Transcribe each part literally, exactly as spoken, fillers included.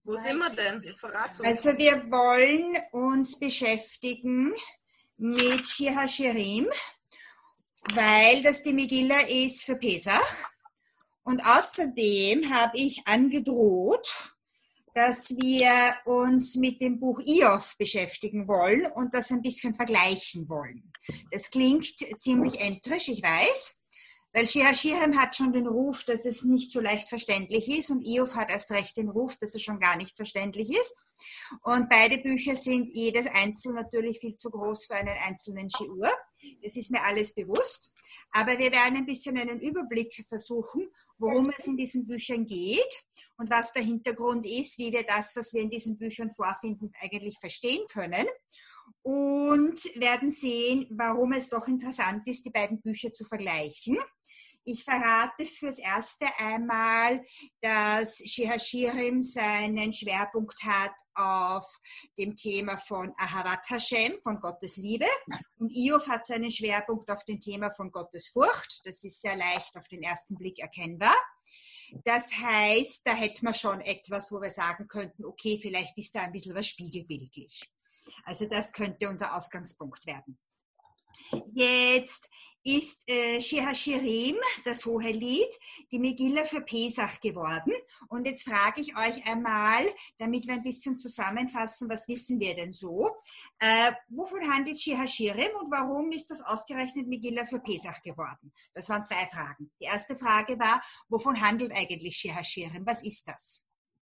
Wo sind wir denn? Verrat's uns. Also wir wollen uns beschäftigen mit Shir HaShirim, weil das die Megillah ist für Pesach. Und außerdem habe ich angedroht, dass wir uns mit dem Buch Iyov beschäftigen wollen und das ein bisschen vergleichen wollen. Das klingt ziemlich entrisch, ich weiß. Weil Shir HaShirim hat schon den Ruf, dass es nicht so leicht verständlich ist und Iyov hat erst recht den Ruf, dass es schon gar nicht verständlich ist. Und beide Bücher sind jedes einzeln natürlich viel zu groß für einen einzelnen Shiur. Das ist mir alles bewusst. Aber wir werden ein bisschen einen Überblick versuchen, worum es in diesen Büchern geht und was der Hintergrund ist, wie wir das, was wir in diesen Büchern vorfinden, eigentlich verstehen können. Und werden sehen, warum es doch interessant ist, die beiden Bücher zu vergleichen. Ich verrate fürs Erste einmal, dass Shir HaShirim seinen Schwerpunkt hat auf dem Thema von Ahavat Hashem, von Gottes Liebe. Und Iyov hat seinen Schwerpunkt auf dem Thema von Gottes Furcht. Das ist sehr leicht auf den ersten Blick erkennbar. Das heißt, da hätten wir schon etwas, wo wir sagen könnten, okay, vielleicht ist da ein bisschen was spiegelbildlich. Also das könnte unser Ausgangspunkt werden. Jetzt ist äh, Shir HaShirim, das Hohelied, die Megillah für Pesach geworden. Und jetzt frage ich euch einmal, damit wir ein bisschen zusammenfassen, was wissen wir denn so? Äh, wovon handelt Shir HaShirim und warum ist das ausgerechnet Megillah für Pesach geworden? Das waren zwei Fragen. Die erste Frage war, wovon handelt eigentlich Shir HaShirim? Was ist das?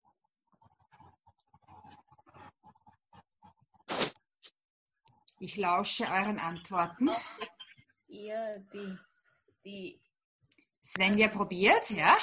Ich lausche euren Antworten. Ja, die, die Svenja probiert, ja?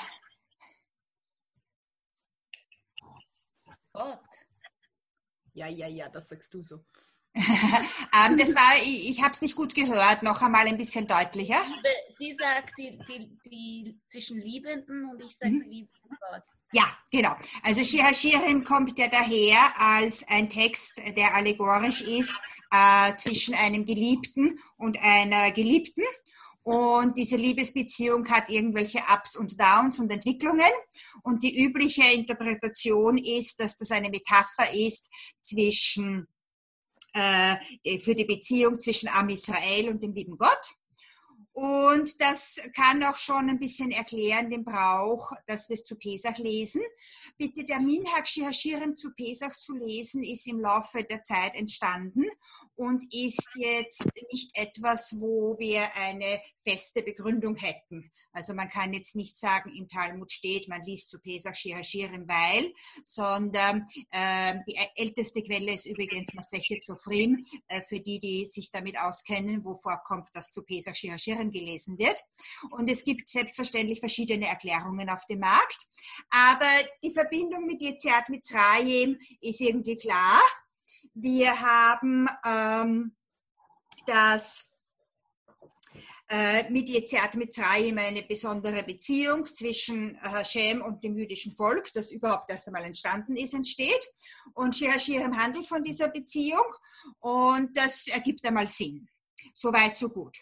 Gott. Ja, ja, ja, das sagst du so. ähm, das war, ich, ich habe es nicht gut gehört, noch einmal ein bisschen deutlicher. Sie sagt die, die, die zwischen Liebenden und ich sage Mhm. liebenden Gott. Ja, genau. Also Shir HaShirim kommt ja daher als ein Text, der allegorisch ist äh, zwischen einem Geliebten und einer Geliebten. Und diese Liebesbeziehung hat irgendwelche Ups und Downs und Entwicklungen. Und die übliche Interpretation ist, dass das eine Metapher ist zwischen äh, für die Beziehung zwischen Am Israel und dem lieben Gott. Und das kann auch schon ein bisschen erklären, den Brauch, dass wir es zu Pesach lesen. Bitte, der Minhag Shir HaShirim zu Pesach zu lesen, ist im Laufe der Zeit entstanden und ist jetzt nicht etwas, wo wir eine feste Begründung hätten. Also man kann jetzt nicht sagen, im Talmud steht, man liest zu Pesach Shir HaShirim, weil, sondern äh, die älteste Quelle ist übrigens Masechet Sofrim, äh, für die, die sich damit auskennen, wo vorkommt, dass zu Pesach Shir HaShirim gelesen wird. Und es gibt selbstverständlich verschiedene Erklärungen auf dem Markt. Aber die Verbindung mit Yetziat Mitzrayim ist irgendwie klar. Wir haben ähm, das äh, mit Yetziat Mitzrayim eine besondere Beziehung zwischen Hashem und dem jüdischen Volk, das überhaupt erst einmal entstanden ist, entsteht. Und Shir HaShirim handelt von dieser Beziehung und das ergibt einmal Sinn. So weit, so gut.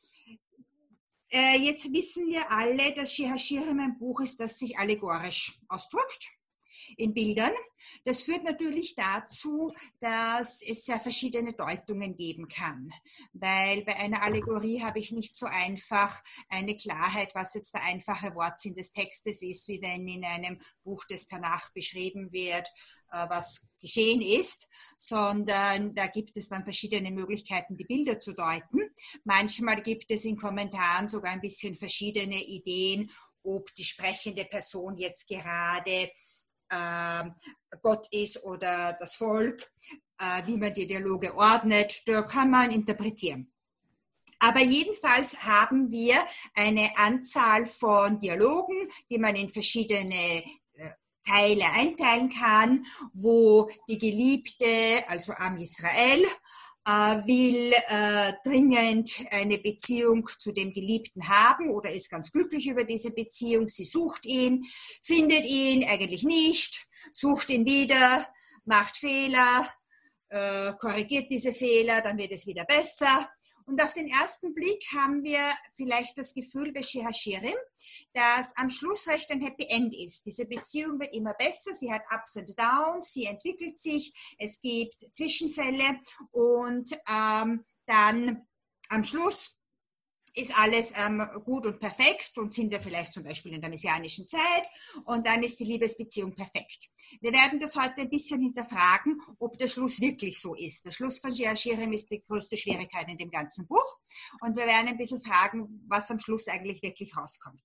Äh, jetzt wissen wir alle, dass Shir HaShirim ein Buch ist, das sich allegorisch ausdrückt, in Bildern. Das führt natürlich dazu, dass es sehr verschiedene Deutungen geben kann, weil bei einer Allegorie habe ich nicht so einfach eine Klarheit, was jetzt der einfache Wortsinn des Textes ist, wie wenn in einem Buch des Tanach beschrieben wird, was geschehen ist, sondern da gibt es dann verschiedene Möglichkeiten, die Bilder zu deuten. Manchmal gibt es in Kommentaren sogar ein bisschen verschiedene Ideen, ob die sprechende Person jetzt gerade äh, Gott ist oder das Volk, äh, wie man die Dialoge ordnet, da kann man interpretieren. Aber jedenfalls haben wir eine Anzahl von Dialogen, die man in verschiedene äh, Teile einteilen kann, wo die Geliebte, also Am Israel, äh, will äh, dringend eine Beziehung zu dem Geliebten haben oder ist ganz glücklich über diese Beziehung. Sie sucht ihn, findet ihn eigentlich nicht, sucht ihn wieder, macht Fehler, äh, korrigiert diese Fehler, dann wird es wieder besser. Und auf den ersten Blick haben wir vielleicht das Gefühl bei Shir HaShirim, dass am Schluss recht ein Happy End ist. Diese Beziehung wird immer besser, sie hat Ups and Downs, sie entwickelt sich, es gibt Zwischenfälle und ähm, dann am Schluss ist alles ähm, gut und perfekt und sind wir vielleicht zum Beispiel in der messianischen Zeit und dann ist die Liebesbeziehung perfekt. Wir werden das heute ein bisschen hinterfragen, ob der Schluss wirklich so ist. Der Schluss von Shir HaShirim ist die größte Schwierigkeit in dem ganzen Buch und wir werden ein bisschen fragen, was am Schluss eigentlich wirklich rauskommt.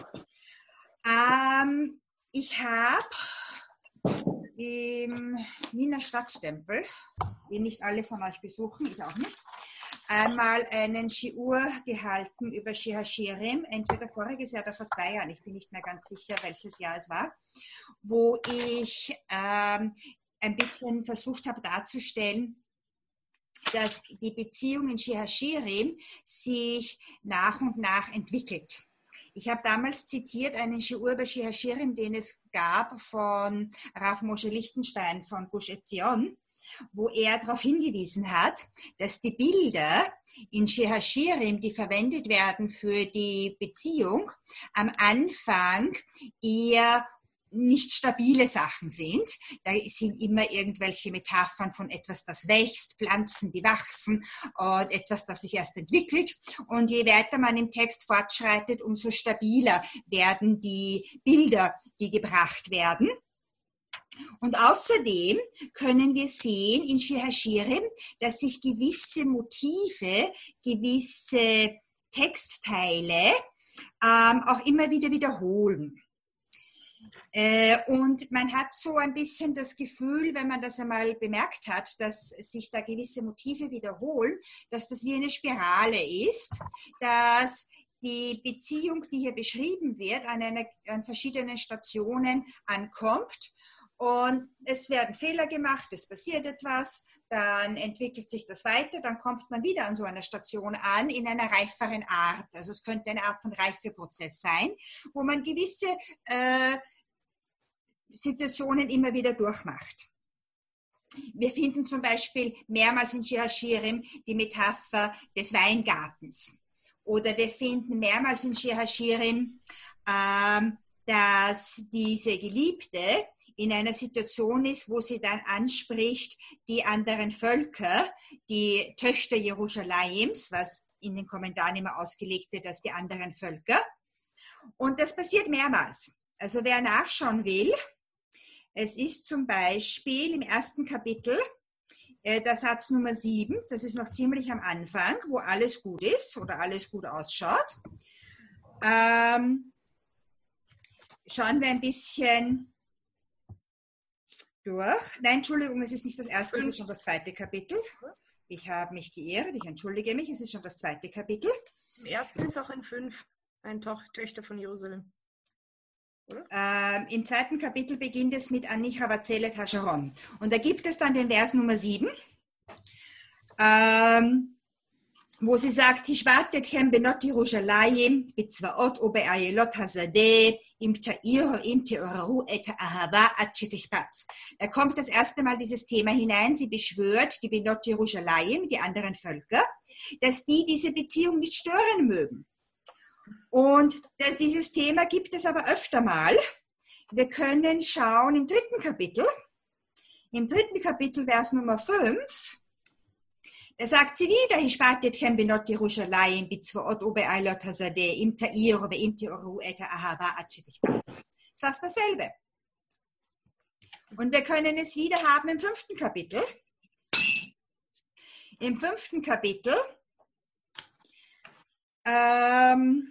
Ähm, ich habe im Wiener Stadttempel, den nicht alle von euch besuchen, ich auch nicht, einmal einen Shiur gehalten über Shir HaShirim, entweder voriges Jahr oder vor zwei Jahren, ich bin nicht mehr ganz sicher, welches Jahr es war, wo ich ähm, ein bisschen versucht habe darzustellen, dass die Beziehung in Shir HaShirim sich nach und nach entwickelt. Ich habe damals zitiert einen Shiur über Shir HaShirim, den es gab von Rav Moshe Lichtenstein von Gush Etzion, wo er darauf hingewiesen hat, dass die Bilder in Shir HaShirim, die verwendet werden für die Beziehung, am Anfang eher nicht stabile Sachen sind. Da sind immer irgendwelche Metaphern von etwas, das wächst, Pflanzen, die wachsen, und etwas, das sich erst entwickelt. Und je weiter man im Text fortschreitet, umso stabiler werden die Bilder, die gebracht werden. Und außerdem können wir sehen in Shir HaShirim, dass sich gewisse Motive, gewisse Textteile ähm, auch immer wieder wiederholen. Äh, und man hat so ein bisschen das Gefühl, wenn man das einmal bemerkt hat, dass sich da gewisse Motive wiederholen, dass das wie eine Spirale ist, dass die Beziehung, die hier beschrieben wird, an, einer, an verschiedenen Stationen ankommt. Und es werden Fehler gemacht, es passiert etwas, dann entwickelt sich das weiter, dann kommt man wieder an so einer Station an, in einer reiferen Art. Also es könnte eine Art von Reifeprozess sein, wo man gewisse äh, Situationen immer wieder durchmacht. Wir finden zum Beispiel mehrmals in Shir HaShirim die Metapher des Weingartens. Oder wir finden mehrmals in Shir HaShirim, äh, dass diese Geliebte in einer Situation ist, wo sie dann anspricht, die anderen Völker, die Töchter Jerusalems, was in den Kommentaren immer ausgelegt wird als die anderen Völker. Und das passiert mehrmals. Also wer nachschauen will, es ist zum Beispiel im ersten Kapitel äh, der Satz Nummer sieben, das ist noch ziemlich am Anfang, wo alles gut ist oder alles gut ausschaut. Ähm, schauen wir ein bisschen durch. Nein, Entschuldigung, es ist nicht das erste, es ist schon das zweite Kapitel. Ich habe mich geirrt, ich entschuldige mich, es ist schon das zweite Kapitel. Im ersten ist auch in fünf ein Toch Töchter von Jerusalem. Ähm, Im zweiten Kapitel beginnt es mit Anicha Vazelet Hasharon. Und da gibt es dann den Vers Nummer sieben, ähm, wo sie sagt, Hishvatetchem benot Yerushalayim bitzvaot ubeayelot hazadeh im ta'ir im te'orahu et ahava at shetichpatz. Da kommt das erste Mal dieses Thema hinein. Sie beschwört die benot Yerushalayim, die anderen Völker, dass die diese Beziehung nicht stören mögen. Und das, dieses Thema gibt es aber öfter mal. Wir können schauen im dritten Kapitel. Im dritten Kapitel, Vers Nummer fünf, da sagt sie wieder, Hishvatetchem benot Yerushalayim bitzvaot ubeayelot hazadeh im ta'ir ve'im te'orahu et ahava at shetichpatz. Das ist fast dasselbe. Und wir können es wieder haben im fünften Kapitel. Im fünften Kapitel ähm,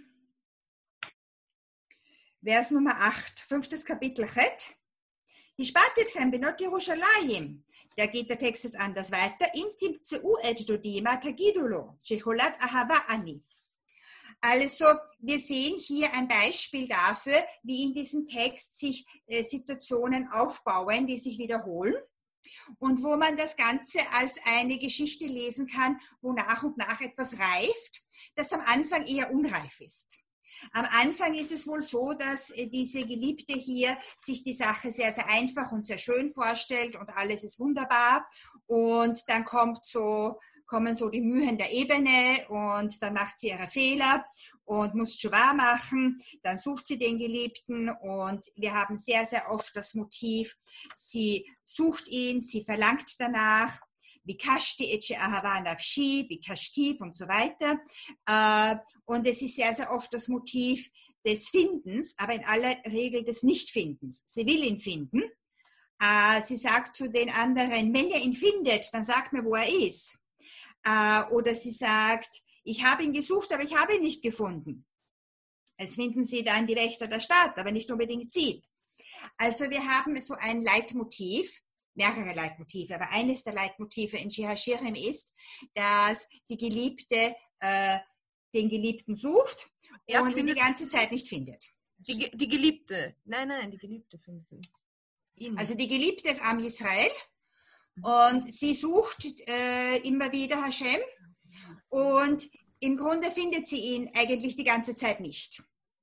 Vers Nummer acht, fünftes Kapitel Chet. Hishvatetchem benot Yerushalayim. Da geht der Text jetzt anders weiter. Im timtzeu et dodima tagidulo, shecholat ahava ani. Also, wir sehen hier ein Beispiel dafür, wie in diesem Text sich äh, Situationen aufbauen, die sich wiederholen. Und wo man das Ganze als eine Geschichte lesen kann, wo nach und nach etwas reift, das am Anfang eher unreif ist. Am Anfang ist es wohl so, dass diese Geliebte hier sich die Sache sehr, sehr einfach und sehr schön vorstellt und alles ist wunderbar. Und dann kommt so kommen so die Mühen der Ebene und dann macht sie ihre Fehler und muss Tshuva machen, dann sucht sie den Geliebten und wir haben sehr, sehr oft das Motiv, sie sucht ihn, sie verlangt danach, Bikashti etche ahava nafshi, Bikashti und so weiter. Und es ist sehr, sehr oft das Motiv des Findens, aber in aller Regel des Nichtfindens. Sie will ihn finden. Sie sagt zu den anderen, wenn ihr ihn findet, dann sagt mir, wo er ist. Oder sie sagt, ich habe ihn gesucht, aber ich habe ihn nicht gefunden. Es finden sie dann die Wächter der Stadt, aber nicht unbedingt sie. Also wir haben so ein Leitmotiv, mehrere Leitmotive, aber eines der Leitmotive in Shir HaShirim ist, dass die Geliebte äh, den Geliebten sucht Ja, und ihn die findet- ganze Zeit nicht findet. Die, Ge- die Geliebte. Nein, nein, die Geliebte findet ihn. Ihn. Also die Geliebte ist Am Yisrael und sie sucht äh, immer wieder Hashem und im Grunde findet sie ihn eigentlich die ganze Zeit nicht.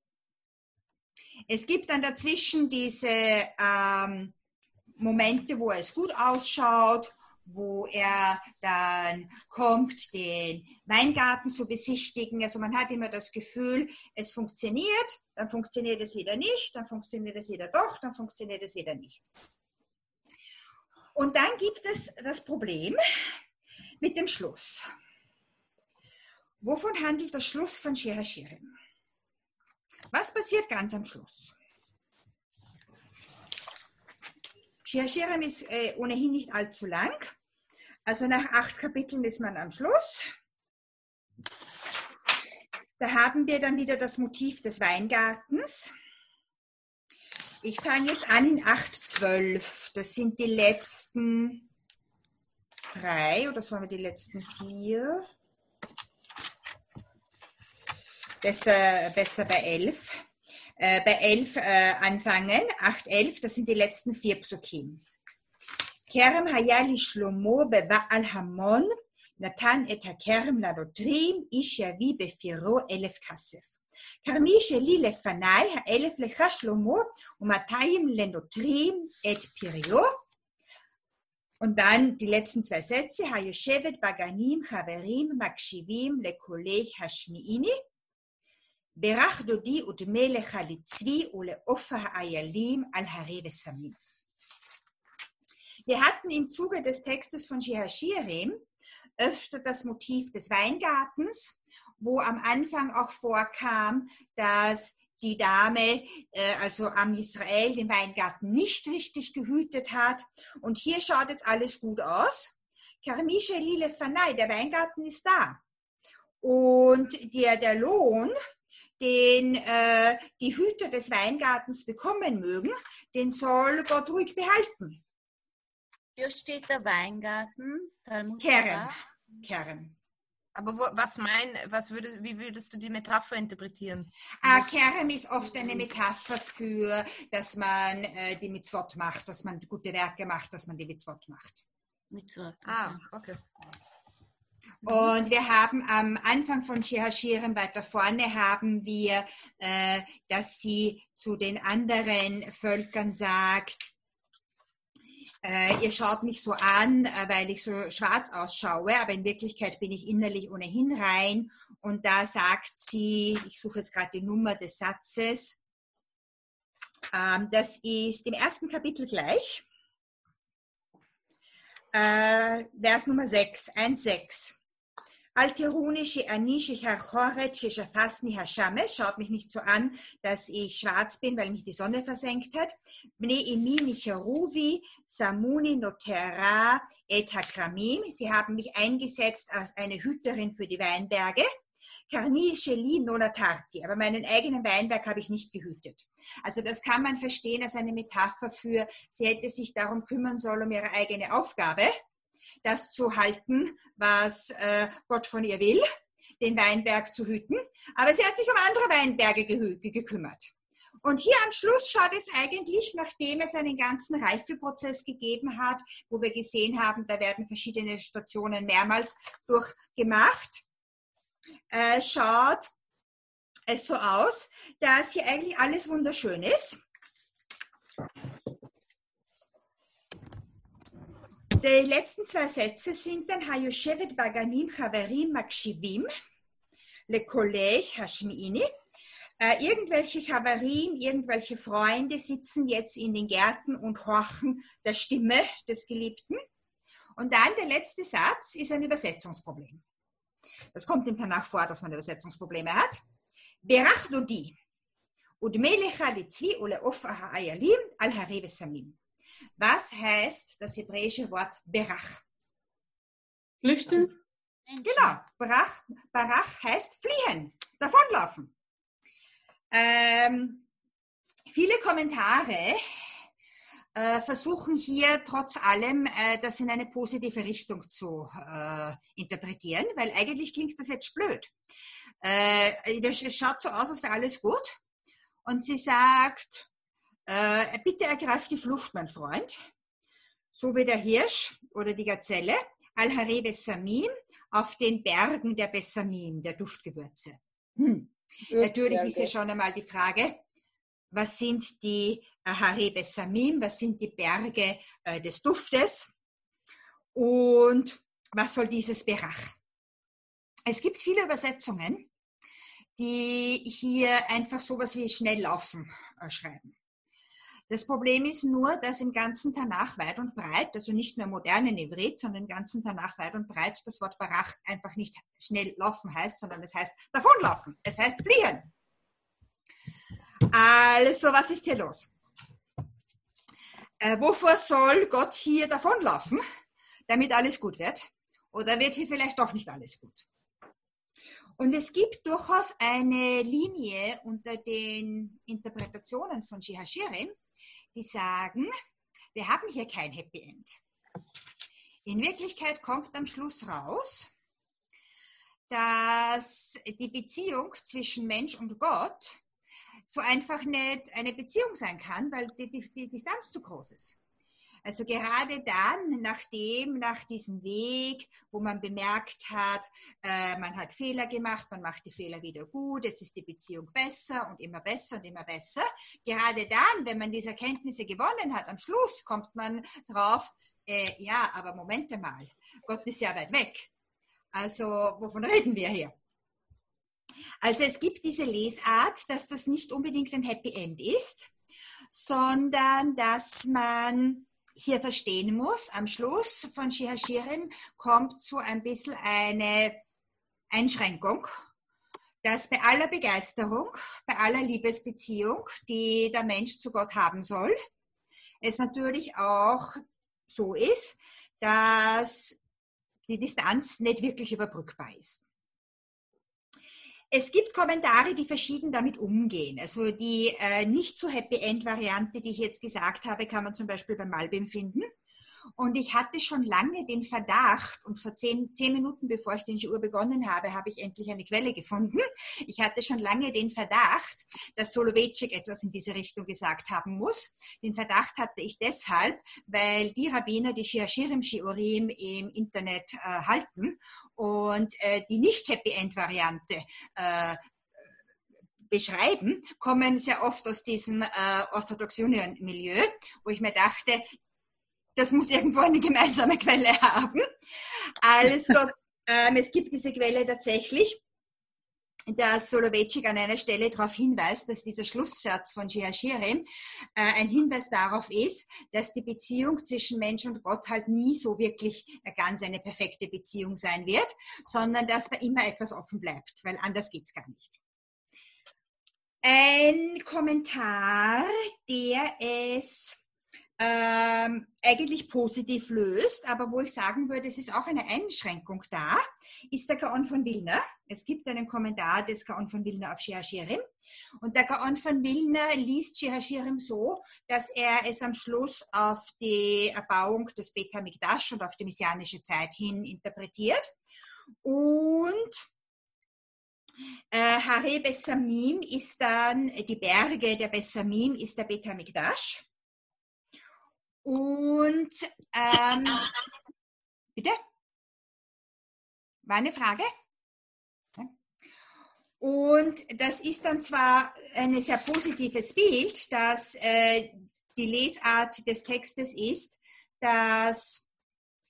Es gibt dann dazwischen diese ähm, Momente, wo es gut ausschaut, wo er dann kommt, den Weingarten zu besichtigen. Also man hat immer das Gefühl, es funktioniert, dann funktioniert es wieder nicht, dann funktioniert es wieder doch, dann funktioniert es wieder nicht. Und dann gibt es das Problem mit dem Schluss. Wovon handelt der Schluss von Shir HaShirim? Was passiert ganz am Schluss? Shir HaShirim ist äh, ohnehin nicht allzu lang. Also nach acht Kapiteln ist man am Schluss. Da haben wir dann wieder das Motiv des Weingartens. Ich fange jetzt an in acht zwölf. Das sind die letzten drei, oder sollen wir die letzten vier? Besser, besser bei elf. Äh, bei elf äh, anfangen, acht, elf, das sind die letzten vier Psukim. Kerem hayali Shlomo beva'al hamon, natan et hakerem lanotrim, ish yavi befiro elef kasef. Karmi sheli lefanai, ha'elef lecha Shlomo, umatayim lenotrim et pirio. Und dann die letzten zwei Sätze, hayoshevet baganim, chaverim, makshivim, lekolech hashmiini. Berach dodi ut melech halitzvi uleofa ha'ayalim al hari vesamim. Wir hatten im Zuge des Textes von Shir HaShirim öfter das Motiv des Weingartens, wo am Anfang auch vorkam, dass die Dame, äh, also Am Yisrael, den Weingarten nicht richtig gehütet hat. Und hier schaut jetzt alles gut aus. Karmi sheli lefanai, der Weingarten ist da. Und der, der Lohn, den äh, die Hüter des Weingartens bekommen mögen, den soll Gott ruhig behalten. Hier steht der Weingarten. Talmud Kerem. Torah. Kerem. Aber wo, was mein, was würde, wie würdest du die Metapher interpretieren? Ah, Kerem ist oft eine Metapher für, dass man äh, die Mitzvot macht, dass man gute Werke macht, dass man die Mitzvot macht. Mitzvot. Ah, okay. Und wir haben am Anfang von Shir HaShirim weiter vorne haben wir, äh, dass sie zu den anderen Völkern sagt, äh, ihr schaut mich so an, äh, weil ich so schwarz ausschaue, aber in Wirklichkeit bin ich innerlich ohnehin rein. Und da sagt sie, ich suche jetzt gerade die Nummer des Satzes, ähm, das ist im ersten Kapitel gleich, äh, Vers Nummer sechs, eins sechs. Alteruni she'ani she'harchoret she'shafasni hashamesh, schaut mich nicht so an, dass ich schwarz bin, weil mich die Sonne versenkt hat. Bnei imi nicheruvi samuni notera et hakramim, sie haben mich eingesetzt als eine Hüterin für die Weinberge. Karni sheli nonatarti, aber meinen eigenen Weinberg habe ich nicht gehütet. Also das kann man verstehen als eine Metapher für, sie hätte sich darum kümmern sollen, um ihre eigene Aufgabe, das zu halten, was äh, Gott von ihr will, den Weinberg zu hüten. Aber sie hat sich um andere Weinberge gehü- gekümmert. Und hier am Schluss schaut es eigentlich, nachdem es einen ganzen Reifeprozess gegeben hat, wo wir gesehen haben, da werden verschiedene Stationen mehrmals durchgemacht, äh, schaut es so aus, dass hier eigentlich alles wunderschön ist. die letzten zwei Sätze sind dann Hayoshevet Baganim Chaverim Makshivim Le Kolech Hashmiini. Äh, irgendwelche Chaverim, irgendwelche Freunde sitzen jetzt in den Gärten und horchen der Stimme des Geliebten. Und dann der letzte Satz ist ein Übersetzungsproblem. Das kommt im Tanach vor, dass man Übersetzungsprobleme hat. Berach Dodi. Udmelecha litzvi ole ofa ha'ayalim al hareve samim. Was heißt das hebräische Wort Berach? Flüchten? Genau, Barach, Barach heißt fliehen, davonlaufen. Ähm, viele Kommentare äh, versuchen hier trotz allem äh, das in eine positive Richtung zu äh, interpretieren, weil eigentlich klingt das jetzt blöd. Äh, es schaut so aus, als wäre alles gut. Und sie sagt, äh, bitte ergreif die Flucht, mein Freund, so wie der Hirsch oder die Gazelle, Al-Hare Bessamim, auf den Bergen der Bessamim, der Duftgewürze. Hm. Natürlich ist ja schon einmal die Frage, was sind die Hare Bessamim, was sind die Berge äh, des Duftes und was soll dieses Berach? Es gibt viele Übersetzungen, die hier einfach sowas wie schnell laufen äh, schreiben. Das Problem ist nur, dass im ganzen Tanach weit und breit, also nicht nur im modernen Ivrit, sondern im ganzen Tanach weit und breit das Wort Barach einfach nicht schnell laufen heißt, sondern es heißt davonlaufen, es heißt fliehen. Also, was ist hier los? Äh, wovor soll Gott hier davonlaufen, damit alles gut wird? Oder wird hier vielleicht doch nicht alles gut? Und es gibt durchaus eine Linie unter den Interpretationen von Shir-HaShirim, die sagen, wir haben hier kein Happy End. In Wirklichkeit kommt am Schluss raus, dass die Beziehung zwischen Mensch und Gott so einfach nicht eine Beziehung sein kann, weil die, die, die Distanz zu groß ist. Also gerade dann, nachdem, nach diesem Weg, wo man bemerkt hat, äh, man hat Fehler gemacht, man macht die Fehler wieder gut, jetzt ist die Beziehung besser und immer besser und immer besser. Gerade dann, wenn man diese Erkenntnisse gewonnen hat, am Schluss kommt man drauf, äh, ja, aber Moment mal, Gott ist ja weit weg. Also wovon reden wir hier? Also es gibt diese Lesart, dass das nicht unbedingt ein Happy End ist, sondern dass man hier verstehen muss, am Schluss von Shir-HaShirim kommt so ein bisschen eine Einschränkung, dass bei aller Begeisterung, bei aller Liebesbeziehung, die der Mensch zu Gott haben soll, es natürlich auch so ist, dass die Distanz nicht wirklich überbrückbar ist. Es gibt Kommentare, die verschieden damit umgehen. Also die äh, nicht so Happy-End-Variante, die ich jetzt gesagt habe, kann man zum Beispiel beim Malbim finden. Und ich hatte schon lange den Verdacht, und vor zehn, zehn Minuten, bevor ich den Shiur begonnen habe, habe ich endlich eine Quelle gefunden. Ich hatte schon lange den Verdacht, dass Soloveitchik etwas in diese Richtung gesagt haben muss. Den Verdacht hatte ich deshalb, weil die Rabbiner die Shir-HaShirim-Shiurim im Internet äh, halten und äh, die Nicht-Happy-End-Variante äh, beschreiben, kommen sehr oft aus diesem äh, Orthodox-Union-Milieu, wo ich mir dachte, das muss irgendwo eine gemeinsame Quelle haben. Also ähm, es gibt diese Quelle tatsächlich, dass Soloveitchik an einer Stelle darauf hinweist, dass dieser Schlusssatz von Shir-HaShirim äh, ein Hinweis darauf ist, dass die Beziehung zwischen Mensch und Gott halt nie so wirklich ganz eine perfekte Beziehung sein wird, sondern dass da immer etwas offen bleibt, weil anders geht's gar nicht. Ein Kommentar, der es Ähm, eigentlich positiv löst, aber wo ich sagen würde, es ist auch eine Einschränkung da, ist der Gaon von Vilna. Es gibt einen Kommentar des Gaon von Vilna auf Shir-HaShirim und der Gaon von Vilna liest Shir-HaShirim so, dass er es am Schluss auf die Erbauung des Beit HaMikdash und auf die messianische Zeit hin interpretiert und äh, Hare Bessamim ist dann, die Berge der Bessamim ist der Beit HaMikdash. Und, ähm, bitte? War eine Frage? Und das ist dann zwar ein sehr positives Bild, dass äh, die Lesart des Textes ist, dass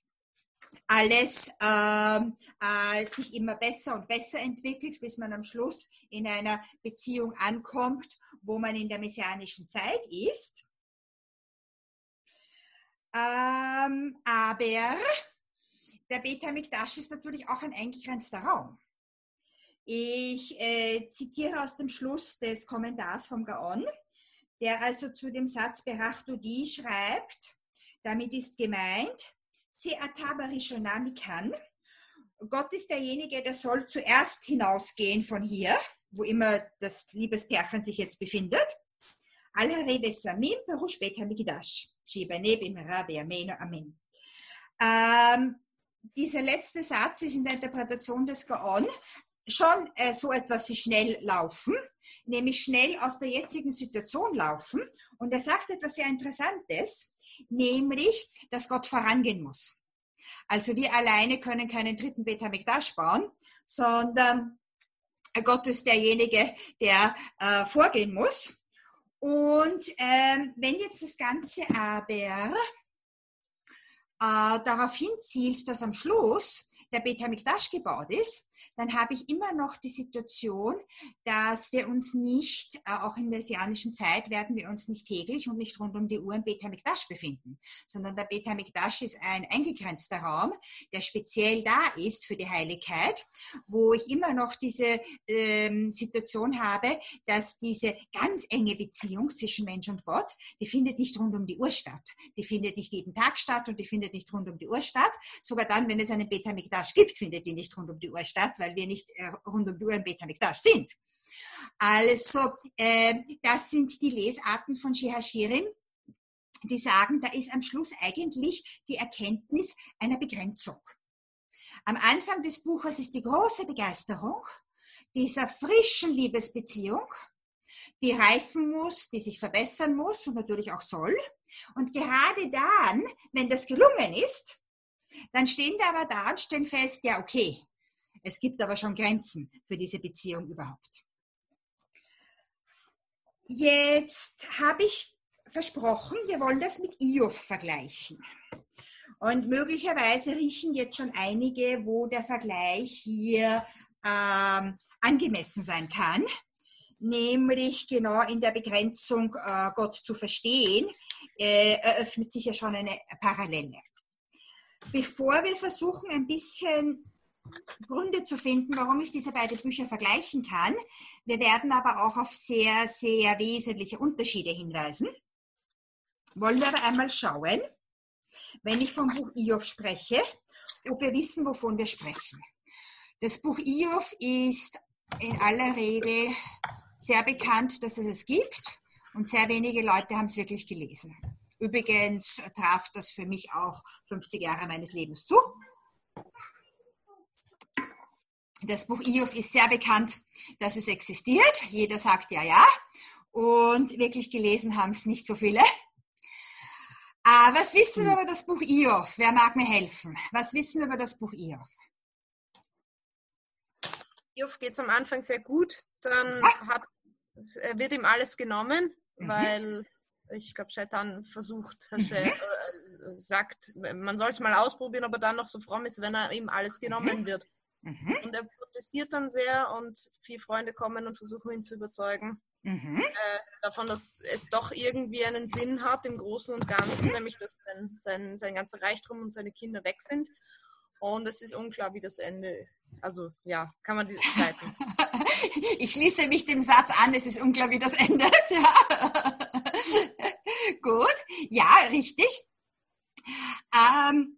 alles ähm, äh, sich immer besser und besser entwickelt, bis man am Schluss in einer Beziehung ankommt, wo man in der messianischen Zeit ist. Ähm, aber der Beit HaMikdash ist natürlich auch ein eingegrenzter Raum. Ich äh, zitiere aus dem Schluss des Kommentars vom Gaon, der also zu dem Satz Berachtudi schreibt, damit ist gemeint, Gott ist derjenige, der soll zuerst hinausgehen von hier, wo immer das Liebespärchen sich jetzt befindet. Amen. Ähm, dieser letzte Satz ist in der Interpretation des Gaon schon äh, so etwas wie schnell laufen, nämlich schnell aus der jetzigen Situation laufen. Und er sagt etwas sehr Interessantes, nämlich, dass Gott vorangehen muss. Also wir alleine können keinen dritten Beit HaMikdash bauen, sondern Gott ist derjenige, der äh, vorgehen muss. Und ähm, wenn jetzt das Ganze aber äh, darauf hinzielt, dass am Schluss der Beit HaMikdash gebaut ist, dann habe ich immer noch die Situation, dass wir uns nicht, äh, auch in der messianischen Zeit, werden wir uns nicht täglich und nicht rund um die Uhr im Beit HaMikdash befinden, sondern der Beit HaMikdash ist ein eingegrenzter Raum, der speziell da ist für die Heiligkeit, wo ich immer noch diese ähm, Situation habe, dass diese ganz enge Beziehung zwischen Mensch und Gott, die findet nicht rund um die Uhr statt. Die findet nicht jeden Tag statt und die findet nicht rund um die Uhr statt. Sogar dann, wenn es einen Beit HaMikdash gibt, findet die nicht rund um die Uhr statt, weil wir nicht äh, rund um die Uhr im Beit HaMikdash sind. Also, äh, das sind die Lesarten von Shir-HaShirim, die sagen, da ist am Schluss eigentlich die Erkenntnis einer Begrenzung. Am Anfang des Buches ist die große Begeisterung dieser frischen Liebesbeziehung, die reifen muss, die sich verbessern muss und natürlich auch soll. Und gerade dann, wenn das gelungen ist, dann stehen wir aber da und stellen fest, ja okay, es gibt aber schon Grenzen für diese Beziehung überhaupt. Jetzt habe ich versprochen, wir wollen das mit Iof vergleichen. Und möglicherweise riechen jetzt schon einige, wo der Vergleich hier ähm, angemessen sein kann, nämlich genau in der Begrenzung, äh, Gott zu verstehen, äh, eröffnet sich ja schon eine Parallele. Bevor wir versuchen, ein bisschen Gründe zu finden, warum ich diese beiden Bücher vergleichen kann, wir werden aber auch auf sehr, sehr wesentliche Unterschiede hinweisen. Wollen wir aber einmal schauen, wenn ich vom Buch Iof spreche, ob wir wissen, wovon wir sprechen. Das Buch Iof ist in aller Regel sehr bekannt, dass es es gibt und sehr wenige Leute haben es wirklich gelesen. Übrigens traf das für mich auch fünfzig Jahre meines Lebens zu. Das Buch Iof ist sehr bekannt, dass es existiert. Jeder sagt ja, ja. Und wirklich gelesen haben es nicht so viele. Ah, was wissen wir über das Buch Iof? Wer mag mir helfen? Was wissen wir über das Buch Iof? Iof geht es am Anfang sehr gut. Dann hat, wird ihm alles genommen, mhm. weil ich glaube, Shaitan versucht, mhm. äh, sagt, man soll es mal ausprobieren, ob er dann noch so fromm ist, wenn er ihm alles genommen mhm. wird. Mhm. Und er protestiert dann sehr und vier Freunde kommen und versuchen ihn zu überzeugen mhm. äh, davon, dass es doch irgendwie einen Sinn hat im Großen und Ganzen, mhm. nämlich dass sein, sein, sein ganzer Reichtum und seine Kinder weg sind. Und es ist unklar, wie das Ende, also ja, kann man streiten. Ich schließe mich dem Satz an, es ist unklar, wie das endet. Ja. Gut, ja, richtig. Ähm,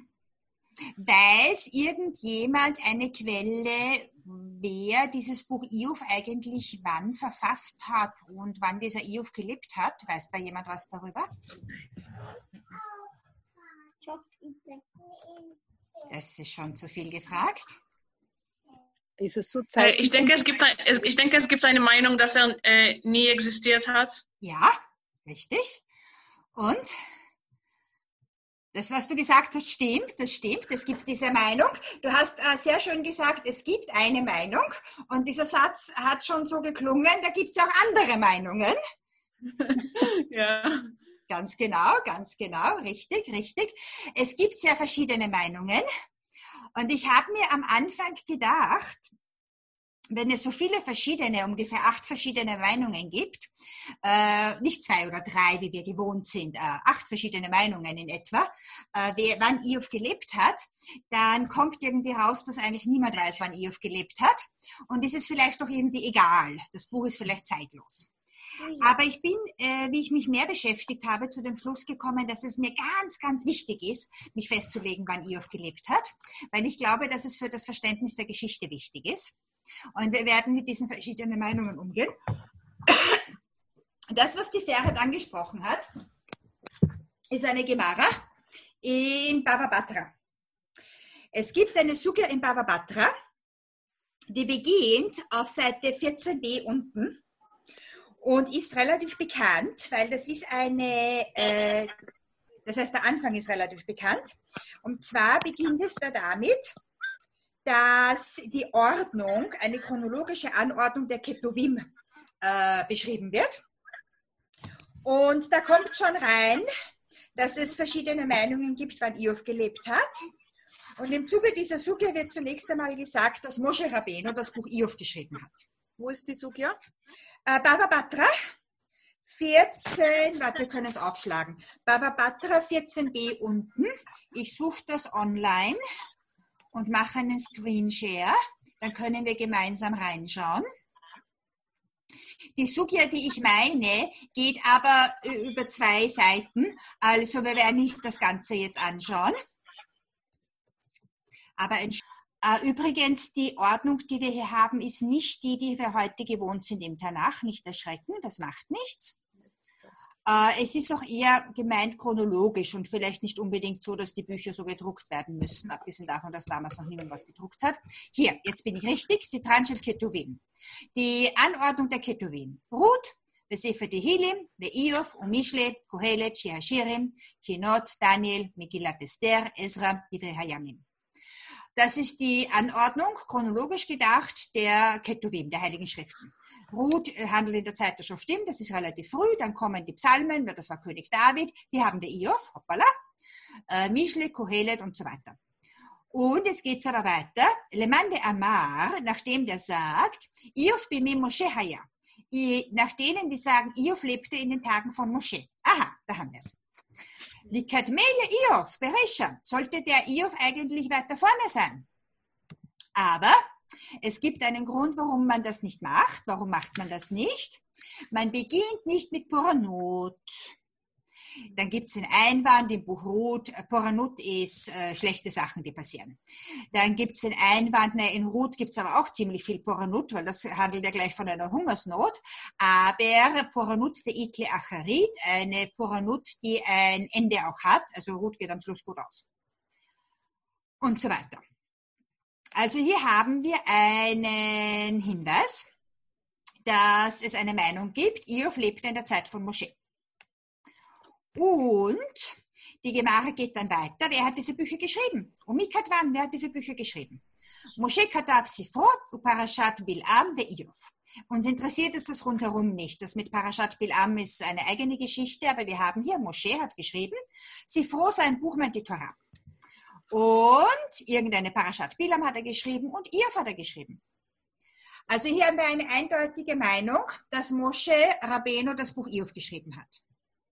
weiß irgendjemand eine Quelle, wer dieses Buch Iof eigentlich wann verfasst hat und wann dieser Iof gelebt hat? Weiß da jemand was darüber? Das ist schon zu viel gefragt. Ist es zu Zeit? Ich denke, es gibt ein, ich denke, es gibt eine Meinung, dass er äh, nie existiert hat. Ja, richtig. Und das, was du gesagt hast, stimmt. Das stimmt. Es gibt diese Meinung. Du hast äh, sehr schön gesagt, es gibt eine Meinung. Und dieser Satz hat schon so geklungen, da gibt es auch andere Meinungen. Ja. Ganz genau, ganz genau, richtig, richtig. Es gibt sehr verschiedene Meinungen und ich habe mir am Anfang gedacht, wenn es so viele verschiedene, ungefähr acht verschiedene Meinungen gibt, äh, nicht zwei oder drei, wie wir gewohnt sind, äh, acht verschiedene Meinungen in etwa, äh, wer, wann Iof gelebt hat, dann kommt irgendwie raus, dass eigentlich niemand weiß, wann Iof gelebt hat. Und es ist vielleicht doch irgendwie egal. Das Buch ist vielleicht zeitlos. Aber ich bin, äh, wie ich mich mehr beschäftigt habe, zu dem Schluss gekommen, dass es mir ganz, ganz wichtig ist, mich festzulegen, wann Iof gelebt hat, weil ich glaube, dass es für das Verständnis der Geschichte wichtig ist. Und wir werden mit diesen verschiedenen Meinungen umgehen. Das, was die Ferhat angesprochen hat, ist eine Gemara in Bava Batra. Es gibt eine Sugya in Bava Batra, die beginnt auf Seite vierzehn b unten und ist relativ bekannt, weil das ist eine, äh, das heißt, der Anfang ist relativ bekannt. Und zwar beginnt es da damit, dass die Ordnung, eine chronologische Anordnung der Ketuvim äh, beschrieben wird. Und da kommt schon rein, dass es verschiedene Meinungen gibt, wann Iof gelebt hat. Und im Zuge dieser Sugya wird zunächst einmal gesagt, dass Moshe Rabbeinu das Buch Iof geschrieben hat. Wo ist die Sugya? Äh, Bava Batra vierzehn, warte, wir können es aufschlagen. Bava Batra vierzehn b unten. Ich suche das online und mache einen Screenshare, dann können wir gemeinsam reinschauen. Die Sugya, die ich meine, geht aber über zwei Seiten, also wir werden nicht das Ganze jetzt anschauen. Aber äh, übrigens, die Ordnung, die wir hier haben, ist nicht die, die wir heute gewohnt sind im Tanach, nicht erschrecken, das macht nichts. Äh, es ist auch eher gemeint chronologisch und vielleicht nicht unbedingt so, dass die Bücher so gedruckt werden müssen, abgesehen davon, dass damals noch niemand was gedruckt hat. Hier, jetzt bin ich richtig, Sitran shel Ketuvim. Die Anordnung der Ketuvim. Ruth, Sefer Tehillim, Iof, Mishle, Kohelet, Shir-Hashirim, Kinot, Daniel, Megillat Esther, Ezra, Divrei Hayamim. Das ist die Anordnung, chronologisch gedacht, der Ketuvim, der Heiligen Schriften. Ruth handelt in der Zeit der Schoftim, das ist relativ früh, dann kommen die Psalmen, das war König David, hier haben wir Iof, hoppala, äh, Mishle, Kohelet und so weiter. Und jetzt geht's aber weiter. Lemande Amar, nachdem der sagt, Iof bimim Moshe haya, nach denen, die sagen, Iof lebte in den Tagen von Moshe. Aha, da haben wir es. Likadmele Iof, Beresha, sollte der Iof eigentlich weiter vorne sein. Aber es gibt einen Grund, warum man das nicht macht. Warum macht man das nicht? Man beginnt nicht mit Poranut. Dann gibt es den Einwand im Buch Ruth. Poranut ist äh, schlechte Sachen, die passieren. Dann gibt es den Einwand, na, in Ruth gibt es aber auch ziemlich viel Poranut, weil das handelt ja gleich von einer Hungersnot. Aber Poranut der Ikle Acharit, eine Poranut, die ein Ende auch hat. Also Ruth geht am Schluss gut aus. Und so weiter. Also hier haben wir einen Hinweis, dass es eine Meinung gibt, Iof lebte in der Zeit von Moshe. Und die Gemara geht dann weiter. Wer hat diese Bücher geschrieben? Umikat Wan, wer hat diese Bücher geschrieben? Moshe Katav Sifro, Parashat Bil'am ve Iof. Uns interessiert es das rundherum nicht. Das mit Parashat Bil'am ist eine eigene Geschichte, aber wir haben hier, Moshe hat geschrieben, Sifro, sein Buch meint die Torah. Und irgendeine Parashat Bilam hat er geschrieben und Iof hat er geschrieben. Also hier haben wir eine eindeutige Meinung, dass Moshe Rabbeinu das Buch Iof geschrieben hat.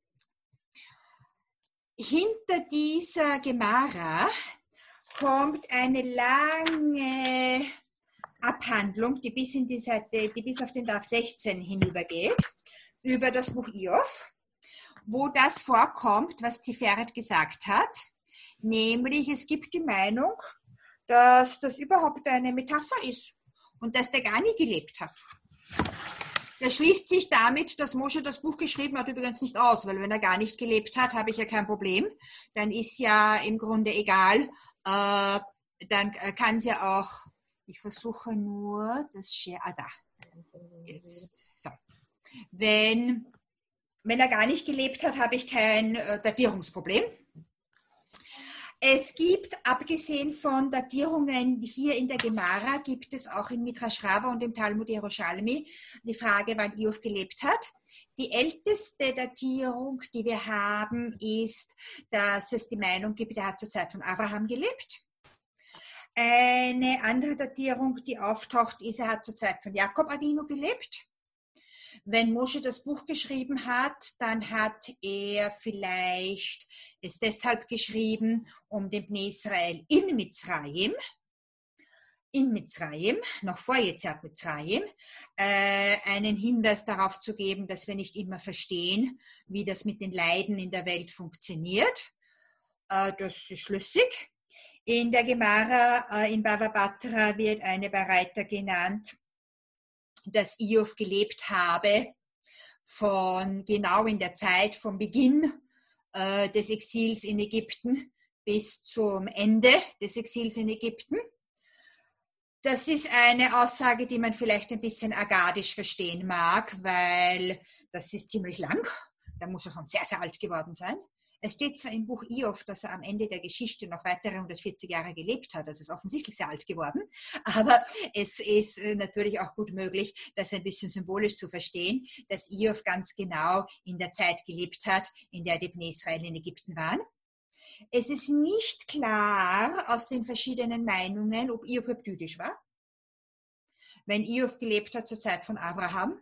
Hinter dieser Gemara kommt eine lange Abhandlung, die bis, in die, Seite, die bis auf den Daf sechzehn hinübergeht, über das Buch Iof, wo das vorkommt, was Tiferet gesagt hat. Nämlich, es gibt die Meinung, dass das überhaupt eine Metapher ist und dass der gar nie gelebt hat. Das schließt sich damit, dass Moshe das Buch geschrieben hat, übrigens nicht aus, weil wenn er gar nicht gelebt hat, habe ich ja kein Problem. Dann ist ja im Grunde egal, äh, dann kann es ja auch, ich versuche nur das Share, ah da, jetzt, so. Wenn, wenn er gar nicht gelebt hat, habe ich kein äh, Datierungsproblem. Es gibt, abgesehen von Datierungen hier in der Gemara, gibt es auch in Midrash Rabbah und im Talmud Yerushalmi die Frage, wann Iof gelebt hat. Die älteste Datierung, die wir haben, ist, dass es die Meinung gibt, er hat zur Zeit von Abraham gelebt. Eine andere Datierung, die auftaucht, ist, er hat zur Zeit von Jakob Avinu gelebt. Wenn Mosche das Buch geschrieben hat, dann hat er vielleicht es deshalb geschrieben, um dem Bnei Israel in Mitzrayim, in Mitzrayim, noch vor Yetziat Mitzrayim, äh, einen Hinweis darauf zu geben, dass wir nicht immer verstehen, wie das mit den Leiden in der Welt funktioniert. Äh, das ist schlüssig. In der Gemara, äh, in Bava Batra, wird eine Baraita genannt, dass Iof gelebt habe von genau in der Zeit vom Beginn äh, des Exils in Ägypten bis zum Ende des Exils in Ägypten. Das ist eine Aussage, die man vielleicht ein bisschen agadisch verstehen mag, weil das ist ziemlich lang. Da muss er schon sehr, sehr alt geworden sein. Es steht zwar im Buch Iof, dass er am Ende der Geschichte noch weitere hundertvierzig Jahre gelebt hat, das ist offensichtlich sehr alt geworden, aber es ist natürlich auch gut möglich, das ein bisschen symbolisch zu verstehen, dass Iof ganz genau in der Zeit gelebt hat, in der die Bnei Israel in Ägypten waren. Es ist nicht klar aus den verschiedenen Meinungen, ob Iof jüdisch war. Wenn Iof gelebt hat zur Zeit von Abraham,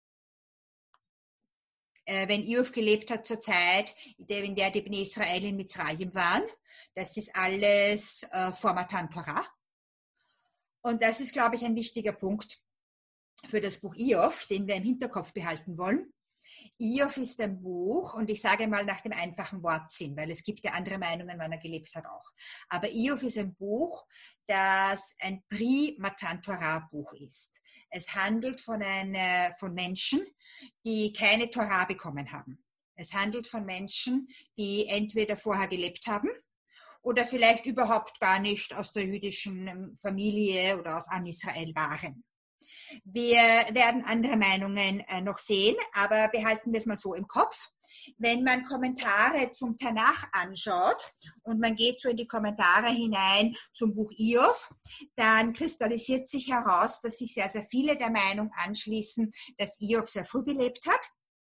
wenn Iof gelebt hat zur Zeit, in der die Bnei Israel in Mitzrayim waren. Das ist alles äh, vor Matan Torah. Und das ist, glaube ich, ein wichtiger Punkt für das Buch Iof, den wir im Hinterkopf behalten wollen. Iof ist ein Buch, und ich sage mal nach dem einfachen Wortsinn, weil es gibt ja andere Meinungen, wann er gelebt hat auch. Aber Iof ist ein Buch, das ein Pri-Matan Torah-Buch ist. Es handelt von, einer, von Menschen, die keine Torah bekommen haben. Es handelt von Menschen, die entweder vorher gelebt haben oder vielleicht überhaupt gar nicht aus der jüdischen Familie oder aus Am Israel waren. Wir werden andere Meinungen äh, noch sehen, aber behalten wir es mal so im Kopf. Wenn man Kommentare zum Tanach anschaut und man geht so in die Kommentare hinein zum Buch Iof, dann kristallisiert sich heraus, dass sich sehr, sehr viele der Meinung anschließen, dass Iof sehr früh gelebt hat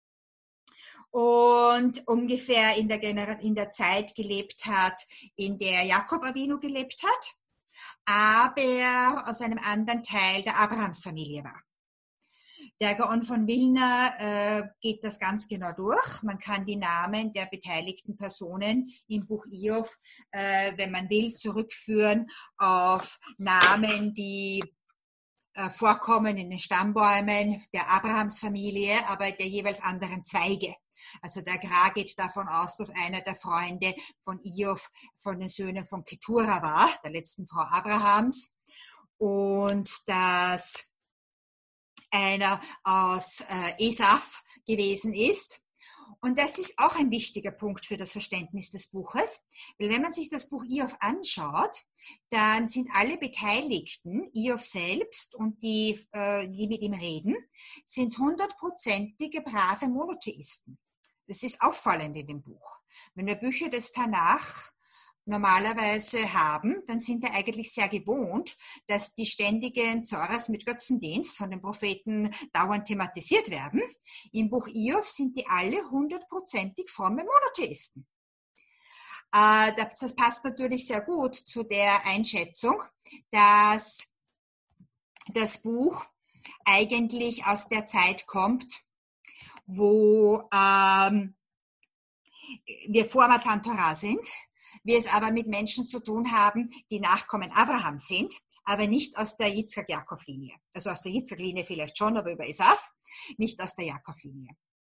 und ungefähr in der, Gener- in der Zeit gelebt hat, in der Jakob Avinu gelebt hat, aber aus einem anderen Teil der Abrahamsfamilie war. Der Gaon von Vilna äh, geht das ganz genau durch. Man kann die Namen der beteiligten Personen im Buch Iof, äh, wenn man will, zurückführen auf Namen, die äh, vorkommen in den Stammbäumen der Abrahamsfamilie, aber der jeweils anderen Zweige. Also der Gra geht davon aus, dass einer der Freunde von Iof von den Söhnen von Ketura war, der letzten Frau Abrahams, und dass einer aus äh, Esaf gewesen ist. Und das ist auch ein wichtiger Punkt für das Verständnis des Buches, weil wenn man sich das Buch Iof anschaut, dann sind alle Beteiligten, Iof selbst und die, äh, die mit ihm reden, sind hundertprozentige brave Monotheisten. Das ist auffallend in dem Buch. Wenn wir Bücher des Tanach normalerweise haben, dann sind wir eigentlich sehr gewohnt, dass die ständigen Zoras mit Götzendienst von den Propheten dauernd thematisiert werden. Im Buch Iof sind die alle hundertprozentig fromme Monotheisten. Äh, das, das passt natürlich sehr gut zu der Einschätzung, dass das Buch eigentlich aus der Zeit kommt, wo ähm, wir vor Matan Torah sind, wir es aber mit Menschen zu tun haben, die Nachkommen Abraham sind, aber nicht aus der Yitzchak-Jakob-Linie. Also aus der Yitzchak-Linie vielleicht schon, aber über Esaf, nicht aus der Jakob-Linie.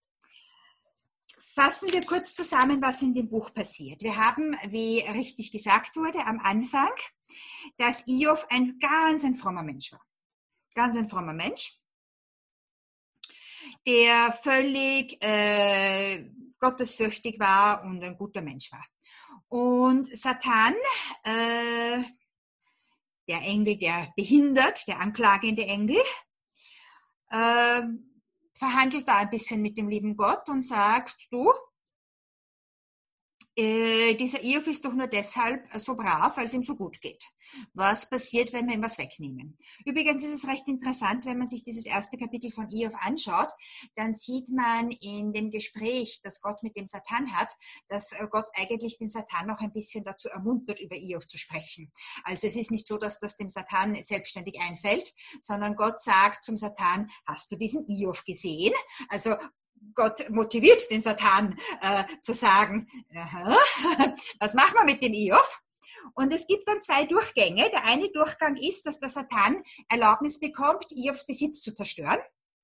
Fassen wir kurz zusammen, was in dem Buch passiert. Wir haben, wie richtig gesagt wurde, am Anfang, dass Iof ein ganz ein frommer Mensch war. Ganz ein frommer Mensch, der völlig äh, gottesfürchtig war und ein guter Mensch war. Und Satan, äh, der Engel, der behindert, der anklagende Engel, äh, verhandelt da ein bisschen mit dem lieben Gott und sagt, du, äh, dieser Iof ist doch nur deshalb so brav, weil es ihm so gut geht. Was passiert, wenn wir ihm was wegnehmen? Übrigens ist es recht interessant, wenn man sich dieses erste Kapitel von Iof anschaut, dann sieht man in dem Gespräch, das Gott mit dem Satan hat, dass Gott eigentlich den Satan noch ein bisschen dazu ermuntert, über Iof zu sprechen. Also es ist nicht so, dass das dem Satan selbstständig einfällt, sondern Gott sagt zum Satan, hast du diesen Iof gesehen? Also Gott motiviert den Satan äh, zu sagen, aha, was machen wir mit dem Iof? Und es gibt dann zwei Durchgänge. Der eine Durchgang ist, dass der Satan Erlaubnis bekommt, Iofs Besitz zu zerstören.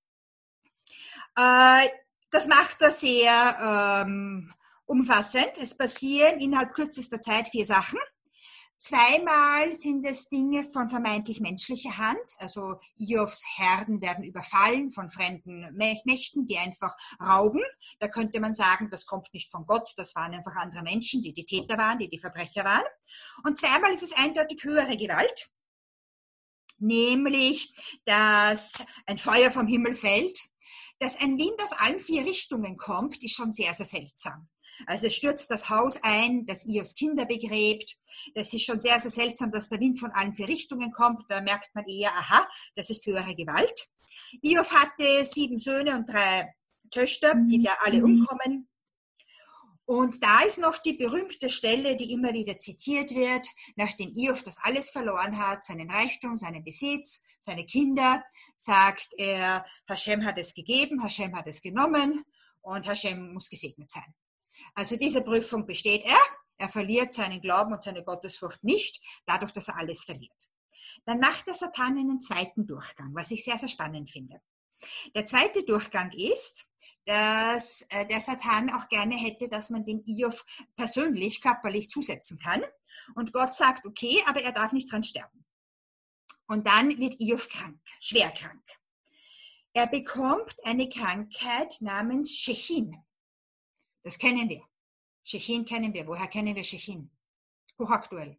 Äh, das macht er sehr ähm, umfassend. Es passieren innerhalb kürzester Zeit vier Sachen. Zweimal sind es Dinge von vermeintlich menschlicher Hand, also Iofs Herden werden überfallen von fremden Mächten, die einfach rauben. Da könnte man sagen, das kommt nicht von Gott, das waren einfach andere Menschen, die die Täter waren, die die Verbrecher waren. Und zweimal ist es eindeutig höhere Gewalt, nämlich, dass ein Feuer vom Himmel fällt. Dass ein Wind aus allen vier Richtungen kommt, ist schon sehr, sehr seltsam. Also es stürzt das Haus ein, das Iofs Kinder begräbt. Das ist schon sehr, sehr seltsam, dass der Wind von allen vier Richtungen kommt. Da merkt man eher, aha, das ist höhere Gewalt. Iof hatte sieben Söhne und drei Töchter, die ja alle umkommen. Und da ist noch die berühmte Stelle, die immer wieder zitiert wird, nachdem Iof das alles verloren hat, seinen Reichtum, seinen Besitz, seine Kinder, sagt er, Hashem hat es gegeben, Hashem hat es genommen und Hashem muss gesegnet sein. Also diese Prüfung besteht er. Er verliert seinen Glauben und seine Gottesfurcht nicht, dadurch, dass er alles verliert. Dann macht der Satan einen zweiten Durchgang, was ich sehr, sehr spannend finde. Der zweite Durchgang ist, dass äh, der Satan auch gerne hätte, dass man dem Iof persönlich, körperlich zusetzen kann. Und Gott sagt, okay, aber er darf nicht dran sterben. Und dann wird Iof krank, schwer krank. Er bekommt eine Krankheit namens Shechin. Das kennen wir. Shechin kennen wir. Woher kennen wir Shechin? Hochaktuell.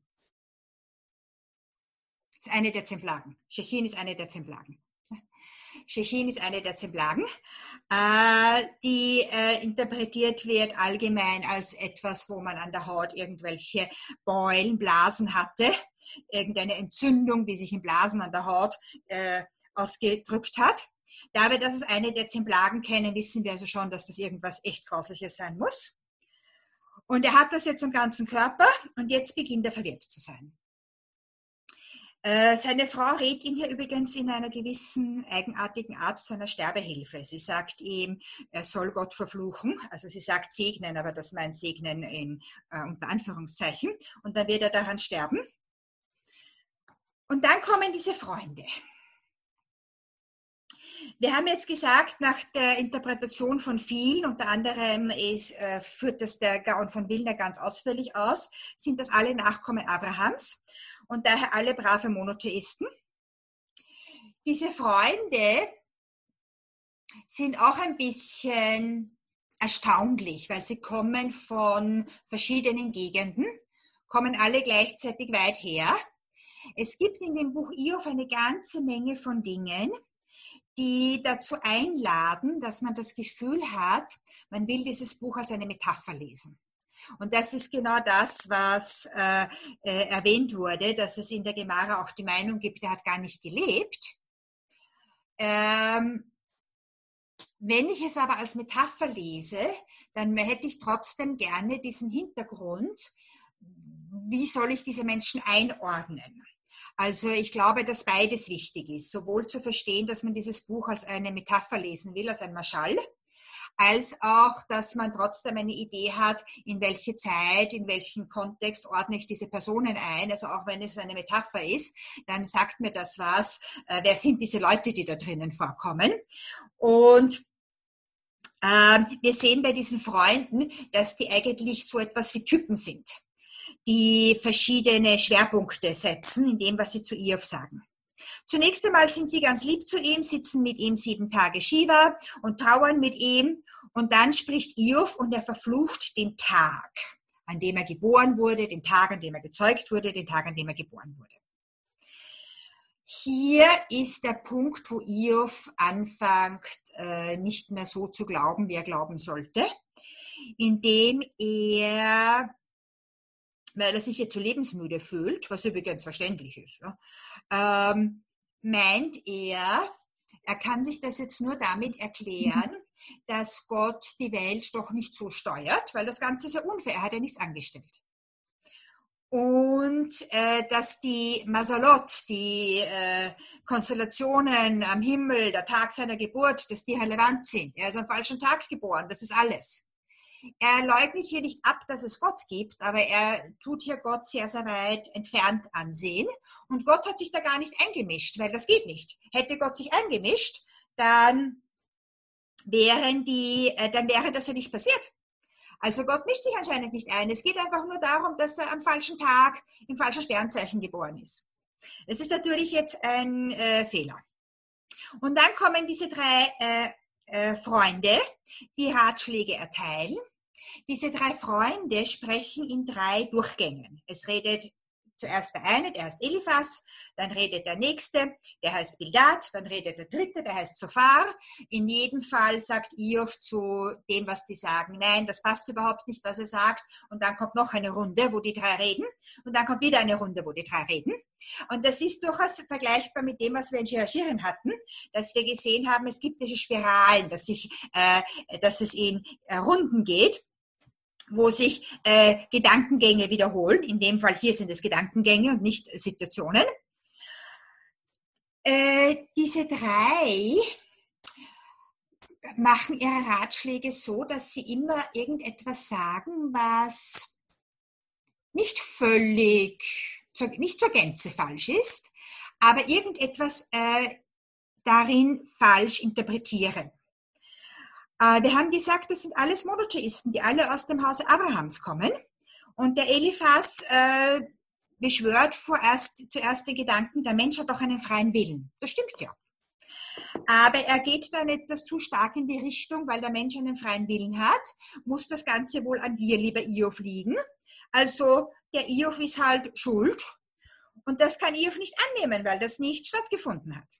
Das ist eine der zehn Plagen. Shechin ist eine der zehn Plagen. Shechin ist eine der zehn Plagen, äh, die äh, interpretiert wird allgemein als etwas, wo man an der Haut irgendwelche Beulen, Blasen hatte, irgendeine Entzündung, die sich in Blasen an der Haut äh, ausgedrückt hat. Da wir das als eine der zehn Plagen kennen, wissen wir also schon, dass das irgendwas echt Grausliches sein muss. Und er hat das jetzt am ganzen Körper und jetzt beginnt er verwirrt zu sein. Äh, seine Frau rät ihm hier übrigens in einer gewissen eigenartigen Art zu einer Sterbehilfe. Sie sagt ihm, er soll Gott verfluchen. Also sie sagt segnen, aber das meint segnen in äh, unter Anführungszeichen. Und dann wird er daran sterben. Und dann kommen diese Freunde. Wir haben jetzt gesagt, nach der Interpretation von vielen, unter anderem ist, äh, führt das der Gaon von Vilna ganz ausführlich aus, sind das alle Nachkommen Abrahams und daher alle brave Monotheisten. Diese Freunde sind auch ein bisschen erstaunlich, weil sie kommen von verschiedenen Gegenden, kommen alle gleichzeitig weit her. Es gibt in dem Buch Iof eine ganze Menge von Dingen, die dazu einladen, dass man das Gefühl hat, man will dieses Buch als eine Metapher lesen. Und das ist genau das, was äh, äh, erwähnt wurde, dass es in der Gemara auch die Meinung gibt, er hat gar nicht gelebt. Ähm, wenn ich es aber als Metapher lese, dann hätte ich trotzdem gerne diesen Hintergrund, wie soll ich diese Menschen einordnen? Also ich glaube, dass beides wichtig ist, sowohl zu verstehen, dass man dieses Buch als eine Metapher lesen will, als ein Maschal, als auch, dass man trotzdem eine Idee hat, in welche Zeit, in welchen Kontext ordne ich diese Personen ein. Also auch wenn es eine Metapher ist, dann sagt mir das was, äh, wer sind diese Leute, die da drinnen vorkommen. Und ähm, wir sehen bei diesen Freunden, dass die eigentlich so etwas wie Typen sind, die verschiedene Schwerpunkte setzen in dem, was sie zu Iof sagen. Zunächst einmal sind sie ganz lieb zu ihm, sitzen mit ihm sieben Tage Shiva und trauern mit ihm. Und dann spricht Iof und er verflucht den Tag, an dem er geboren wurde, den Tag, an dem er gezeugt wurde, den Tag, an dem er geboren wurde. Hier ist der Punkt, wo Iof anfängt, äh, nicht mehr so zu glauben, wie er glauben sollte. indem er, weil er sich jetzt so lebensmüde fühlt, was übrigens verständlich ist, ja, ähm, meint er, er kann sich das jetzt nur damit erklären, dass Gott die Welt doch nicht so steuert, weil das Ganze ist ja unfair, er hat ja nichts angestellt. Und äh, dass die Masalot, die äh, Konstellationen am Himmel, der Tag seiner Geburt, dass die relevant sind. Er ist am falschen Tag geboren, das ist alles. Er leugnet hier nicht ab, dass es Gott gibt, aber er tut hier Gott sehr, sehr weit entfernt ansehen. Und Gott hat sich da gar nicht eingemischt, weil das geht nicht. Hätte Gott sich eingemischt, dann wären die, äh, dann wäre das ja nicht passiert. Also Gott mischt sich anscheinend nicht ein. Es geht einfach nur darum, dass er am falschen Tag im falschen Sternzeichen geboren ist. Das ist natürlich jetzt ein äh, Fehler. Und dann kommen diese drei äh, äh, Freunde, die Ratschläge erteilen. Diese drei Freunde sprechen in drei Durchgängen. Es redet zuerst der eine, der heißt Eliphas, dann redet der nächste, der heißt Bildad, dann redet der dritte, der heißt Zophar. In jedem Fall sagt Iof zu dem, was die sagen, nein, das passt überhaupt nicht, was er sagt. Und dann kommt noch eine Runde, wo die drei reden. Und dann kommt wieder eine Runde, wo die drei reden. Und das ist durchaus vergleichbar mit dem, was wir in Shir hatten, dass wir gesehen haben, es gibt diese Spiralen, dass, sich, äh, dass es in äh, Runden geht, wo sich äh, Gedankengänge wiederholen. In dem Fall hier sind es Gedankengänge und nicht Situationen. Äh, diese drei machen ihre Ratschläge so, dass sie immer irgendetwas sagen, was nicht völlig, zur, nicht zur Gänze falsch ist, aber irgendetwas äh, darin falsch interpretieren. Wir haben gesagt, das sind alles Monotheisten, die alle aus dem Hause Abrahams kommen. Und der Eliphas äh, beschwört vorerst, zuerst den Gedanken, der Mensch hat doch einen freien Willen. Das stimmt ja. Aber er geht dann etwas zu stark in die Richtung, weil der Mensch einen freien Willen hat, muss das Ganze wohl an dir, lieber Iof, liegen. Also der Iof ist halt schuld. Und das kann Iof nicht annehmen, weil das nicht stattgefunden hat.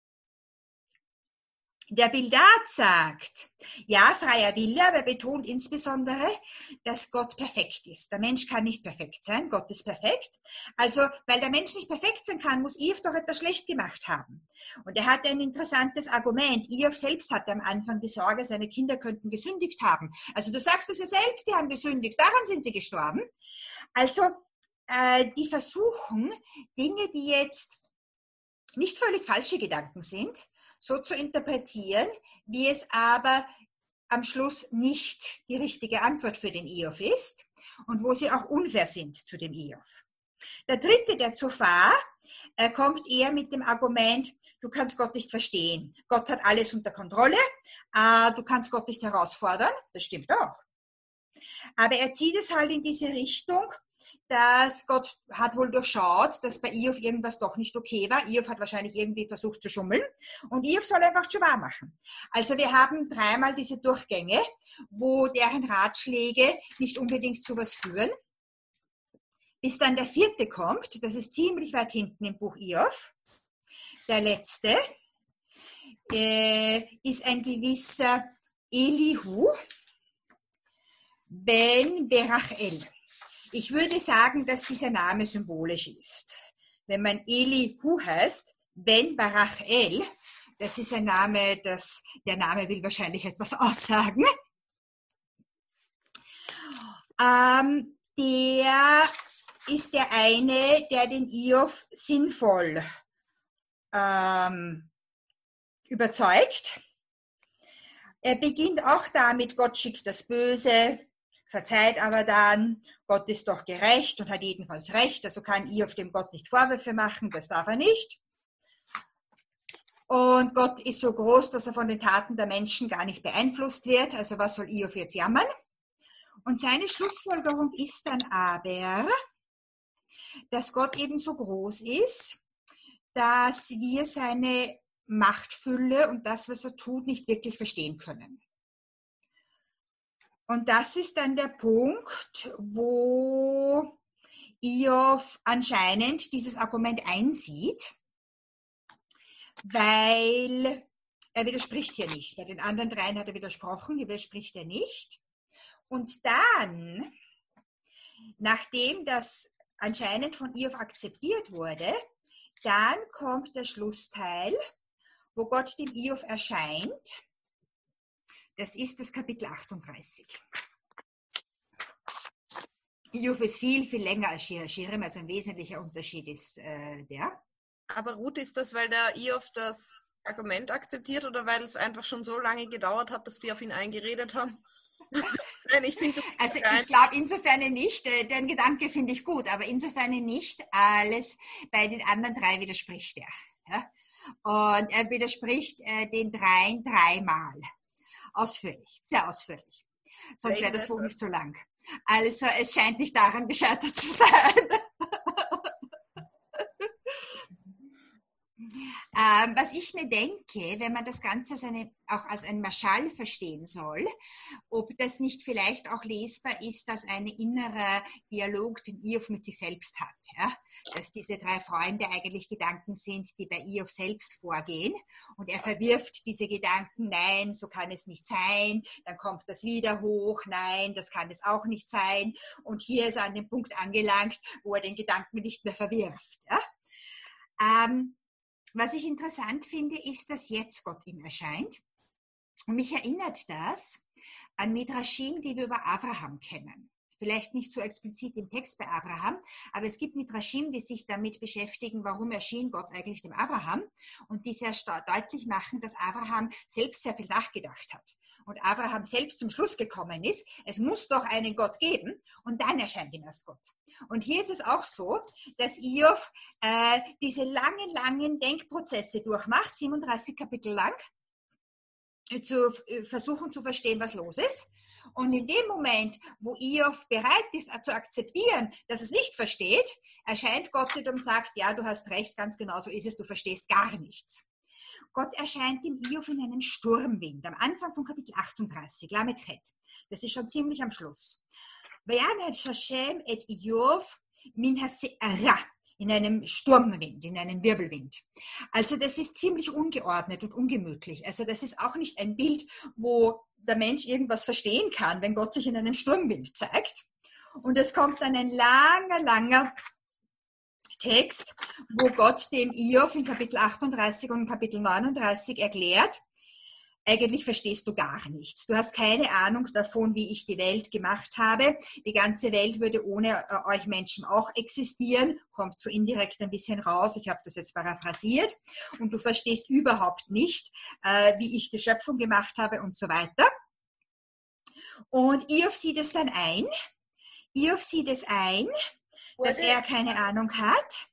Der Bildad sagt, ja, freier Wille, aber betont insbesondere, dass Gott perfekt ist. Der Mensch kann nicht perfekt sein, Gott ist perfekt. Also, weil der Mensch nicht perfekt sein kann, muss Iof doch etwas schlecht gemacht haben. Und er hatte ein interessantes Argument. Iof selbst hatte am Anfang die Sorge, seine Kinder könnten gesündigt haben. Also du sagst es ja selbst, die haben gesündigt, daran sind sie gestorben. Also, äh, die versuchen, Dinge, die jetzt nicht völlig falsche Gedanken sind, so zu interpretieren, wie es aber am Schluss nicht die richtige Antwort für den Iof ist und wo sie auch unfair sind zu dem Iof. Der dritte, der Zophar, äh, kommt eher mit dem Argument, du kannst Gott nicht verstehen. Gott hat alles unter Kontrolle, äh, du kannst Gott nicht herausfordern, das stimmt auch. Aber er zieht es halt in diese Richtung, dass Gott hat wohl durchschaut, dass bei Iof irgendwas doch nicht okay war. Iof hat wahrscheinlich irgendwie versucht zu schummeln und Iof soll einfach Tschuwa machen. Also wir haben dreimal diese Durchgänge, wo deren Ratschläge nicht unbedingt zu was führen. Bis dann der vierte kommt, das ist ziemlich weit hinten im Buch Iof. Der letzte äh, ist ein gewisser Elihu ben Berachel. Ich würde sagen, dass dieser Name symbolisch ist. Wenn man Elihu heißt, Ben Barachel, das ist ein Name, das, der Name will wahrscheinlich etwas aussagen. Ähm, der ist der eine, der den Iof sinnvoll ähm, überzeugt. Er beginnt auch damit, Gott schickt das Böse, verzeiht aber dann, Gott ist doch gerecht und hat jedenfalls recht, also kann Iof dem Gott nicht Vorwürfe machen, das darf er nicht. Und Gott ist so groß, dass er von den Taten der Menschen gar nicht beeinflusst wird, also was soll Iof jetzt jammern? Und seine Schlussfolgerung ist dann aber, dass Gott eben so groß ist, dass wir seine Machtfülle und das, was er tut, nicht wirklich verstehen können. Und das ist dann der Punkt, wo Iof anscheinend dieses Argument einsieht, weil er widerspricht hier nicht. Bei den anderen dreien hat er widersprochen, hier widerspricht er nicht. Und dann, nachdem das anscheinend von Hiob akzeptiert wurde, dann kommt der Schlussteil, wo Gott dem Hiob erscheint. Das ist das Kapitel achtunddreißig. Hiob ist viel, viel länger als Shir HaShirim, also ein wesentlicher Unterschied ist äh, der. Aber Ruth, ist das, weil der Hiob das Argument akzeptiert oder weil es einfach schon so lange gedauert hat, dass die auf ihn eingeredet haben? Nein, ich finde das. Also ich glaube insofern nicht, äh, den Gedanke finde ich gut, aber insofern nicht alles bei den anderen drei widerspricht er. Ja? Und er widerspricht äh, den dreien dreimal. Ausführlich, sehr ausführlich. Sonst wäre das Buch nicht so lang. Also es scheint nicht daran gescheitert zu sein. ähm, was ich mir denke, wenn man das Ganze als eine, auch als ein Maschal verstehen soll, ob das nicht vielleicht auch lesbar ist als ein innerer Dialog, den Hiob mit sich selbst hat. Ja? Dass diese drei Freunde eigentlich Gedanken sind, die bei Hiob selbst vorgehen. Und er verwirft diese Gedanken, nein, so kann es nicht sein. Dann kommt das wieder hoch, nein, das kann es auch nicht sein. Und hier ist er an dem Punkt angelangt, wo er den Gedanken nicht mehr verwirft. Ja? Ähm, was ich interessant finde, ist, dass jetzt Gott ihm erscheint. Und mich erinnert das an Midrashim, die wir über Abraham kennen. Vielleicht nicht so explizit im Text bei Abraham, aber es gibt Midrashim, die sich damit beschäftigen, warum erschien Gott eigentlich dem Abraham und die sehr deutlich machen, dass Abraham selbst sehr viel nachgedacht hat. Und Abraham selbst zum Schluss gekommen ist, es muss doch einen Gott geben und dann erscheint ihm erst Gott. Und hier ist es auch so, dass Hiob äh, diese langen, langen Denkprozesse durchmacht, siebenunddreißig Kapitel lang, zu äh, versuchen zu verstehen, was los ist. Und in dem Moment, wo Hiob bereit ist zu akzeptieren, dass es nicht versteht, erscheint Gott und sagt, ja, du hast recht, ganz genau so ist es, du verstehst gar nichts. Gott erscheint dem Hiob in einem Sturmwind, am Anfang von Kapitel achtunddreißig, Lamed Chet. Das ist schon ziemlich am Schluss. Vayanet Hashem et Hiob min hase'ara, in einem Sturmwind, in einem Wirbelwind. Also das ist ziemlich ungeordnet und ungemütlich. Also das ist auch nicht ein Bild, wo der Mensch irgendwas verstehen kann, wenn Gott sich in einem Sturmwind zeigt. Und es kommt dann ein langer, langer Text, wo Gott dem Hiob in Kapitel achtunddreißig und Kapitel neununddreißig erklärt, eigentlich verstehst du gar nichts. Du hast keine Ahnung davon, wie ich die Welt gemacht habe. Die ganze Welt würde ohne äh, euch Menschen auch existieren. Kommt so indirekt ein bisschen raus. Ich habe das jetzt paraphrasiert. Und du verstehst überhaupt nicht, äh, wie ich die Schöpfung gemacht habe und so weiter. Und Hiob sieht es dann ein. Hiob sieht es ein, dass er keine Ahnung hat.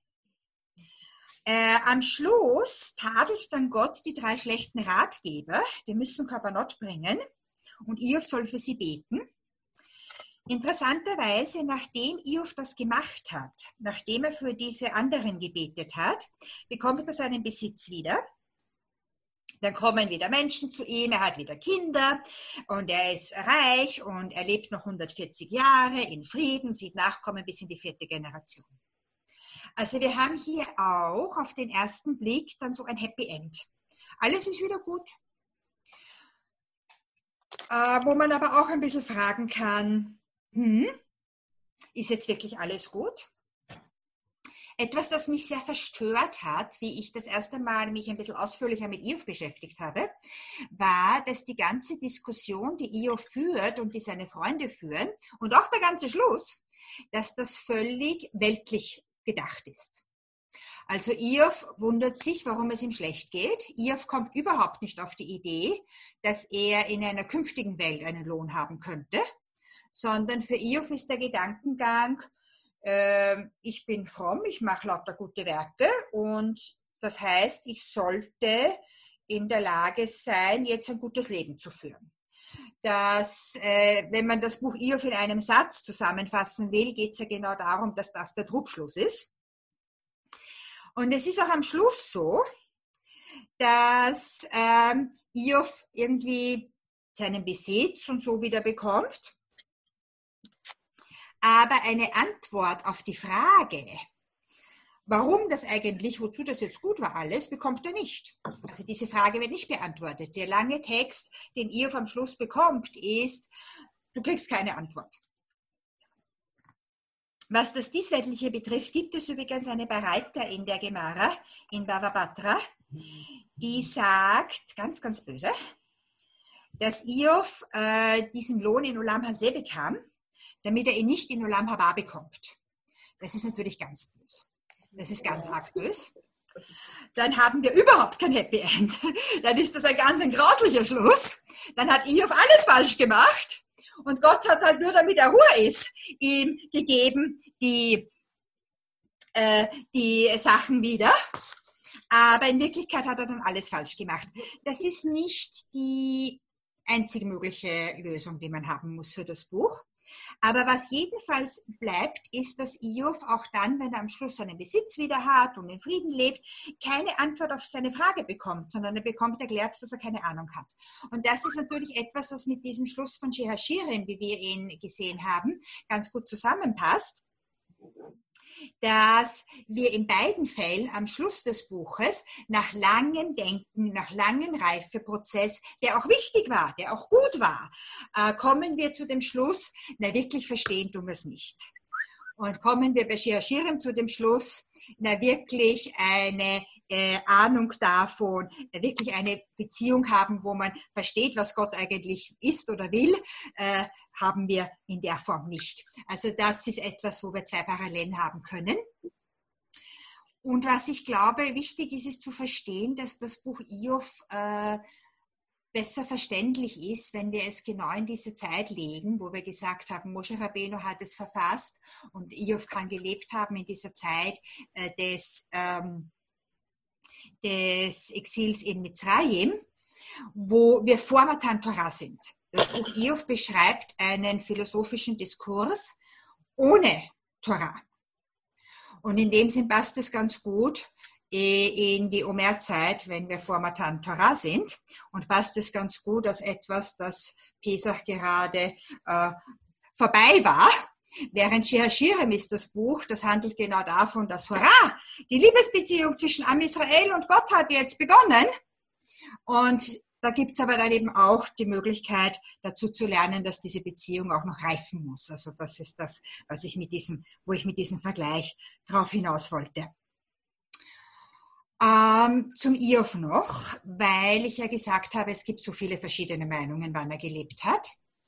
Äh, am Schluss tadelt dann Gott die drei schlechten Ratgeber, die müssen Korbanot bringen und Hiob soll für sie beten. Interessanterweise, nachdem Hiob das gemacht hat, nachdem er für diese anderen gebetet hat, bekommt er seinen Besitz wieder. Dann kommen wieder Menschen zu ihm, er hat wieder Kinder und er ist reich und er lebt noch hundertvierzig Jahre in Frieden, sieht Nachkommen bis in die vierte Generation. Also wir haben hier auch auf den ersten Blick dann so ein Happy End. Alles ist wieder gut. Äh, wo man aber auch ein bisschen fragen kann, hm, ist jetzt wirklich alles gut? Etwas, das mich sehr verstört hat, wie ich das erste Mal mich ein bisschen ausführlicher mit Hiob beschäftigt habe, war, dass die ganze Diskussion, die Hiob führt und die seine Freunde führen und auch der ganze Schluss, dass das völlig weltlich gedacht ist. Also Hiob wundert sich, warum es ihm schlecht geht. Hiob kommt überhaupt nicht auf die Idee, dass er in einer künftigen Welt einen Lohn haben könnte, sondern für Hiob ist der Gedankengang, äh, ich bin fromm, ich mache lauter gute Werke und das heißt, ich sollte in der Lage sein, jetzt ein gutes Leben zu führen. Dass, äh, wenn man das Buch Hiob in einem Satz zusammenfassen will, geht es ja genau darum, dass das der Trugschluss ist. Und es ist auch am Schluss so, dass ähm, Hiob irgendwie seinen Besitz und so wieder bekommt. Aber eine Antwort auf die Frage, warum das eigentlich, wozu das jetzt gut war alles, bekommt er nicht. Also diese Frage wird nicht beantwortet. Der lange Text, den Hiob am Schluss bekommt, ist, du kriegst keine Antwort. Was das Diesweltliche betrifft, gibt es übrigens eine Baraita in der Gemara, in Bava Batra, die sagt, ganz, ganz böse, dass Iof äh, diesen Lohn in Olam Hazeh bekam, damit er ihn nicht in Olam Haba bekommt. Das ist natürlich ganz böse. Das ist ganz arg böse. Dann haben wir überhaupt kein Happy End. Dann ist das ein ganz ein grauslicher Schluss. Dann hat Iof alles falsch gemacht und Gott hat halt nur, damit er Ruhe ist, ihm gegeben die, äh, die Sachen wieder. Aber in Wirklichkeit hat er dann alles falsch gemacht. Das ist nicht die einzige mögliche Lösung, die man haben muss für das Buch. Aber was jedenfalls bleibt, ist, dass Iof auch dann, wenn er am Schluss seinen Besitz wieder hat und in Frieden lebt, keine Antwort auf seine Frage bekommt, sondern er bekommt erklärt, dass er keine Ahnung hat. Und das ist natürlich etwas, das mit diesem Schluss von Shir-Hashirim, wie wir ihn gesehen haben, ganz gut zusammenpasst, dass wir in beiden Fällen am Schluss des Buches nach langem Denken, nach langem Reifeprozess, der auch wichtig war, der auch gut war, äh, kommen wir zu dem Schluss, na wirklich verstehen tun wir es nicht. Und kommen wir bei Shir-Hashirim zu dem Schluss, na wirklich eine äh, Ahnung davon, na wirklich eine Beziehung haben, wo man versteht, was Gott eigentlich ist oder will, äh, haben wir in der Form nicht. Also das ist etwas, wo wir zwei Parallelen haben können. Und was ich glaube, wichtig ist, ist zu verstehen, dass das Buch Iof äh, besser verständlich ist, wenn wir es genau in diese Zeit legen, wo wir gesagt haben, Moshe Rabbeinu hat es verfasst und Iof kann gelebt haben in dieser Zeit äh, des, ähm, des Exils in Mitzrayim, wo wir vor Matan Torah sind. Das Buch Iof beschreibt einen philosophischen Diskurs ohne Torah. Und in dem Sinn passt es ganz gut in die Omer-Zeit, wenn wir vor Matan Torah sind. Und passt es ganz gut als etwas, das Pesach gerade äh, vorbei war. Während Shir-Hashirim ist das Buch, das handelt genau davon, dass hurra, die Liebesbeziehung zwischen Am Israel und Gott hat jetzt begonnen. Und da gibt es aber dann eben auch die Möglichkeit, dazu zu lernen, dass diese Beziehung auch noch reifen muss. Also das ist das, was ich mit diesem, wo ich mit diesem Vergleich drauf hinaus wollte. Ähm, zum Iof noch, weil ich ja gesagt habe, es gibt so viele verschiedene Meinungen, wann er gelebt hat.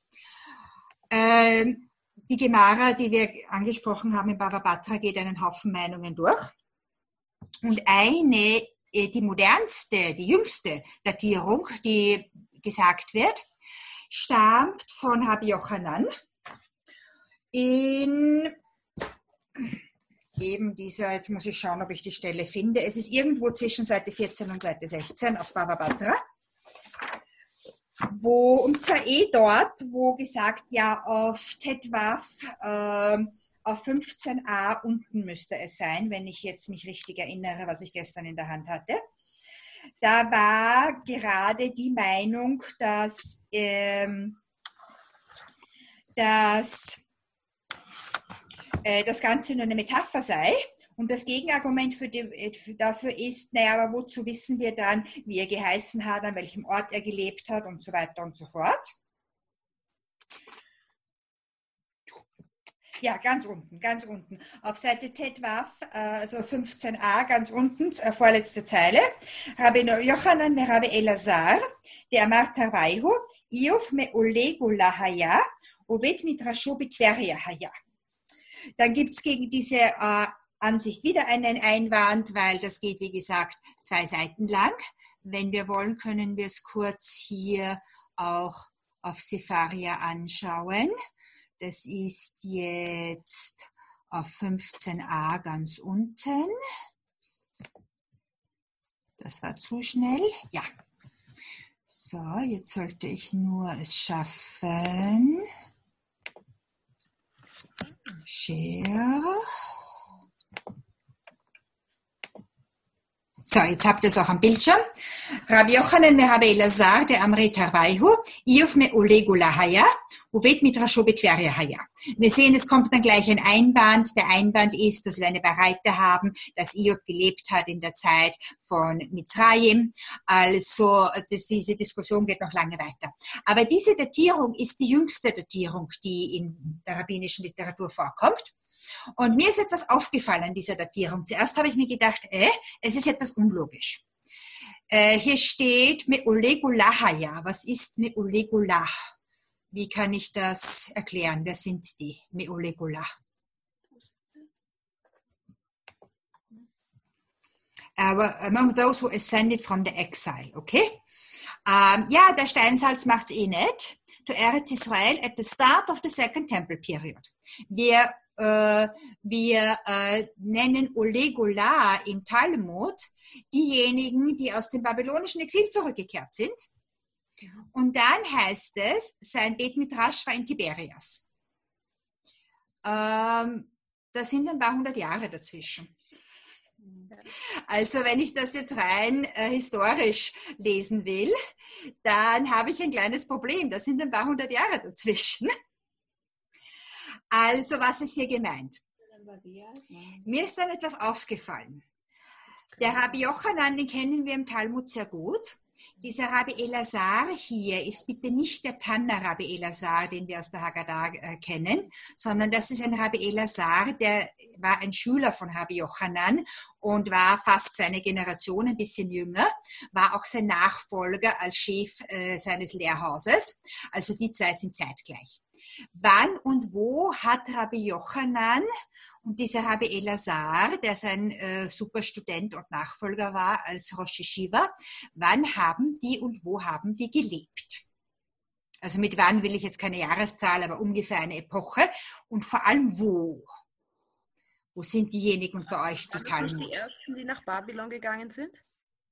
Ähm, die Gemara, die wir angesprochen haben in Bava Batra, geht einen Haufen Meinungen durch. Und eine, die modernste, die jüngste Datierung, die gesagt wird, stammt von Rabbi Yochanan in eben dieser, jetzt muss ich schauen, ob ich die Stelle finde, es ist irgendwo zwischen Seite vierzehn und Seite sechzehn auf Bava Batra, wo, und zwar eh dort, wo gesagt, ja, auf Tetwaf, äh, auf fünfzehn a unten müsste es sein, wenn ich jetzt mich richtig erinnere, was ich gestern in der Hand hatte. Da war gerade die Meinung, dass, ähm, dass äh, das Ganze nur eine Metapher sei. Und das Gegenargument für die, für, dafür ist, naja, aber wozu wissen wir dann, wie er geheißen hat, an welchem Ort er gelebt hat und so weiter und so fort. Ja, ganz unten, ganz unten. Auf Seite Tetwaf, also fünfzehn a, ganz unten, vorletzte Zeile. Rabbi Yochanan me Rabbi Elazar, der Amar Tarvaihu, Iof me Olegu lahaya, Ovet midrasho bitveria haya. Dann gibt's gegen diese äh, Ansicht wieder einen Einwand, weil das geht, wie gesagt, zwei Seiten lang. Wenn wir wollen, können wir es kurz hier auch auf Sefaria anschauen. Das ist jetzt auf fünfzehn a ganz unten. Das war zu schnell. Ja. So, jetzt sollte ich nur es schaffen. Share. So, jetzt habt ihr es auch am Bildschirm. Rabbi Yochanan me Rabbi Elazar, der Amri Tarvaihu, Iof me Olegu lahaya, Uvet Midrasho Betveria Haya. Wir sehen, es kommt dann gleich ein Einwand. Der Einwand ist, dass wir eine Baraita haben, dass Iob gelebt hat in der Zeit von Mitzrayim. Also das, diese Diskussion geht noch lange weiter. Aber diese Datierung ist die jüngste Datierung, die in der rabbinischen Literatur vorkommt. Und mir ist etwas aufgefallen an dieser Datierung. Zuerst habe ich mir gedacht, äh, es ist etwas unlogisch. Äh, hier steht Me'olegulahaya. Was ist Me'olegulah? Wie kann ich das erklären? Wer sind die Me'olegulah? Aber among those who ascended from the exile, okay? Ähm, ja, der Steinsalz macht's eh nicht. To Eretz Israel at the start of the second temple period. Wir äh, wir äh, nennen Olegula im Talmud diejenigen, die aus dem babylonischen Exil zurückgekehrt sind. Und dann heißt es, sein Bet Midrash war in Tiberias. Ähm, da sind ein paar hundert Jahre dazwischen. Also wenn ich das jetzt rein äh, historisch lesen will, dann habe ich ein kleines Problem. Da sind ein paar hundert Jahre dazwischen. Also was ist hier gemeint? Mir ist dann etwas aufgefallen. Der Rabbi Yochanan, den kennen wir im Talmud sehr gut. Dieser Rabbi Elazar hier ist bitte nicht der Tanna Rabbi Elazar, den wir aus der Haggadah äh, kennen, sondern das ist ein Rabbi Elazar, der war ein Schüler von Rabbi Yochanan und war fast seine Generation, ein bisschen jünger, war auch sein Nachfolger als Chef äh, seines Lehrhauses. Also die zwei sind zeitgleich. Wann und wo hat Rabbi Yochanan und dieser Rabbi Elazar, der sein äh, super Student und Nachfolger war als Rosh Yeshiva, wann haben die und wo haben die gelebt? Also mit wann will ich jetzt keine Jahreszahl, aber ungefähr eine Epoche und vor allem wo? Wo sind diejenigen unter euch, die Waren das Talmud? nicht die ersten, die nach Babylon gegangen sind?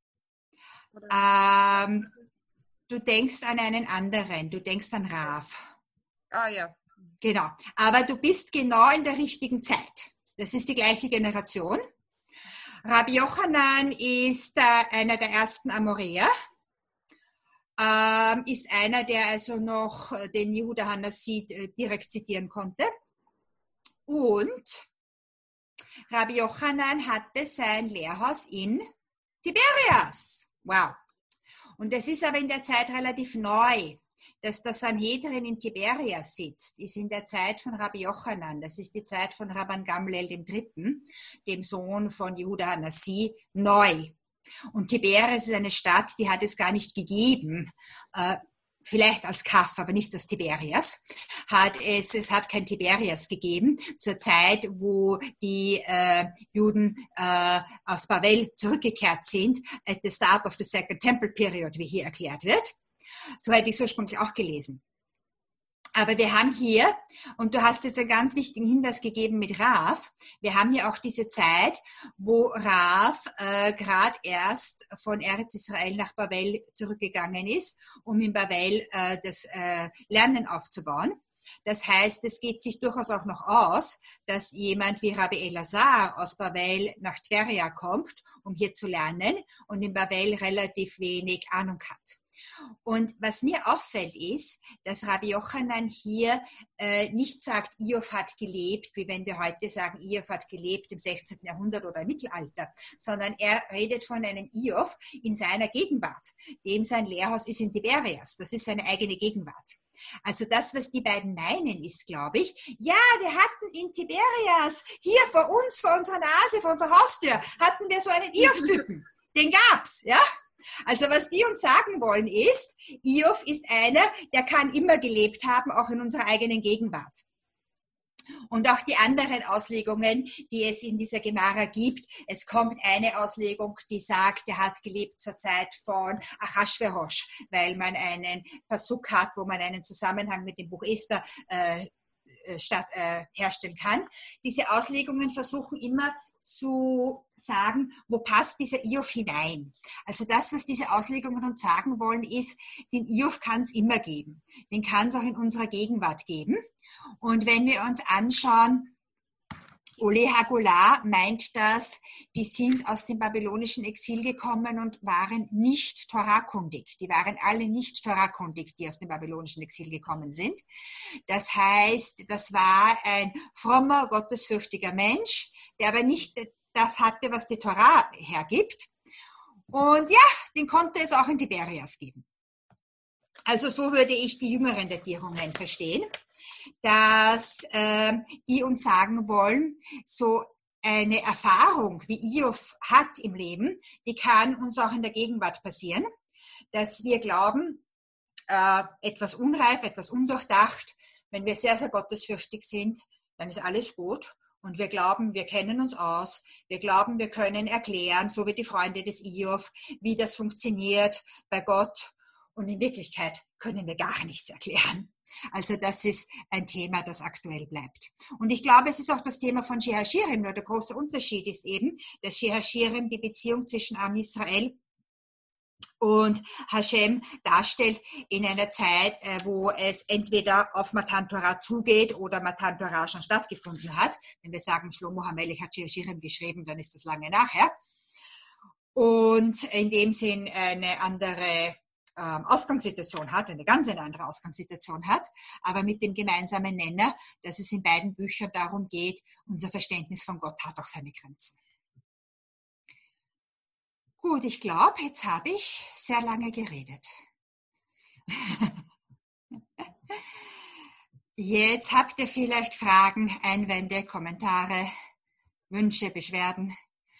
Ähm, du denkst an einen anderen, du denkst an Rav. Ah ja. Genau, aber du bist genau in der richtigen Zeit. Das ist die gleiche Generation. Rabbi Yochanan ist äh, einer der ersten Amoräer, ähm, ist einer, der also noch den Yehuda Hanassi äh, direkt zitieren konnte. Und Rabbi Yochanan hatte sein Lehrhaus in Tiberias. Wow. Und das ist aber in der Zeit relativ neu. Dass das Sanhedrin in Tiberias sitzt, ist in der Zeit von Rabbi Yochanan. Das ist die Zeit von Rabban Gamliel der Dritte., dem Sohn von Yehuda Hanassi, neu. Und Tiberias ist eine Stadt, die hat es gar nicht gegeben. Äh, vielleicht als Kaff, aber nicht als Tiberias. Hat es, es hat kein Tiberias gegeben zur Zeit, wo die äh, Juden äh, aus Babel zurückgekehrt sind, at the start of the second temple period, wie hier erklärt wird. So hätte ich es ursprünglich auch gelesen. Aber wir haben hier, und du hast jetzt einen ganz wichtigen Hinweis gegeben mit Rav, wir haben hier auch diese Zeit, wo Rav äh, gerade erst von Eretz Israel nach Babel zurückgegangen ist, um in Babel äh, das äh, Lernen aufzubauen. Das heißt, es geht sich durchaus auch noch aus, dass jemand wie Rabbi Elazar aus Babel nach Tveria kommt, um hier zu lernen und in Babel relativ wenig Ahnung hat. Und was mir auffällt ist, dass Rabbi Yochanan hier äh, nicht sagt, Iof hat gelebt, wie wenn wir heute sagen, Iof hat gelebt im sechzehnten. Jahrhundert oder im Mittelalter, sondern er redet von einem Iof in seiner Gegenwart, dem sein Lehrhaus ist in Tiberias. Das ist seine eigene Gegenwart. Also das, was die beiden meinen, ist, glaube ich, ja, wir hatten in Tiberias, hier vor uns, vor unserer Nase, vor unserer Haustür, hatten wir so einen Iof-Typen. Den gab's, ja? Also was die uns sagen wollen ist, Iof ist einer, der kann immer gelebt haben, auch in unserer eigenen Gegenwart. Und auch die anderen Auslegungen, die es in dieser Gemara gibt. Es kommt eine Auslegung, die sagt, er hat gelebt zur Zeit von Achashverosh, weil man einen Pasuk hat, wo man einen Zusammenhang mit dem Buch Esther äh, statt, äh, herstellen kann. Diese Auslegungen versuchen immer zu sagen, wo passt dieser Iof hinein. Also das, was diese Auslegungen uns sagen wollen, ist, den Iof kann es immer geben. Den kann es auch in unserer Gegenwart geben. Und wenn wir uns anschauen, Ole Hagolah meint das, die sind aus dem babylonischen Exil gekommen und waren nicht Torakundig. Die waren alle nicht Torakundig, die aus dem babylonischen Exil gekommen sind. Das heißt, das war ein frommer, gottesfürchtiger Mensch, der aber nicht das hatte, was die Torah hergibt. Und ja, den konnte es auch in Tiberias geben. Also so würde ich die jüngeren Datierungen verstehen, dass äh, die uns sagen wollen, so eine Erfahrung, wie Hiob hat im Leben, die kann uns auch in der Gegenwart passieren, dass wir glauben, äh, etwas unreif, etwas undurchdacht, wenn wir sehr, sehr gottesfürchtig sind, dann ist alles gut. Und wir glauben, wir kennen uns aus. Wir glauben, wir können erklären, so wie die Freunde des Hiob, wie das funktioniert bei Gott. Und in Wirklichkeit können wir gar nichts erklären. Also das ist ein Thema, das aktuell bleibt. Und ich glaube, es ist auch das Thema von Shir-HaShirim. Nur der große Unterschied ist eben, dass Shir-HaShirim die Beziehung zwischen Am Israel und Hashem darstellt in einer Zeit, wo es entweder auf Matan Torah zugeht oder Matan Torah schon stattgefunden hat. Wenn wir sagen, Shlomo HaMelech hat Shir-HaShirim geschrieben, dann ist das lange nachher. Und in dem Sinn eine andere ähm, Ausgangssituation hat, eine ganz eine andere Ausgangssituation hat, aber mit dem gemeinsamen Nenner, dass es in beiden Büchern darum geht, unser Verständnis von Gott hat auch seine Grenzen. Gut, ich glaube, jetzt habe ich sehr lange geredet. Jetzt habt ihr vielleicht Fragen, Einwände, Kommentare, Wünsche, Beschwerden.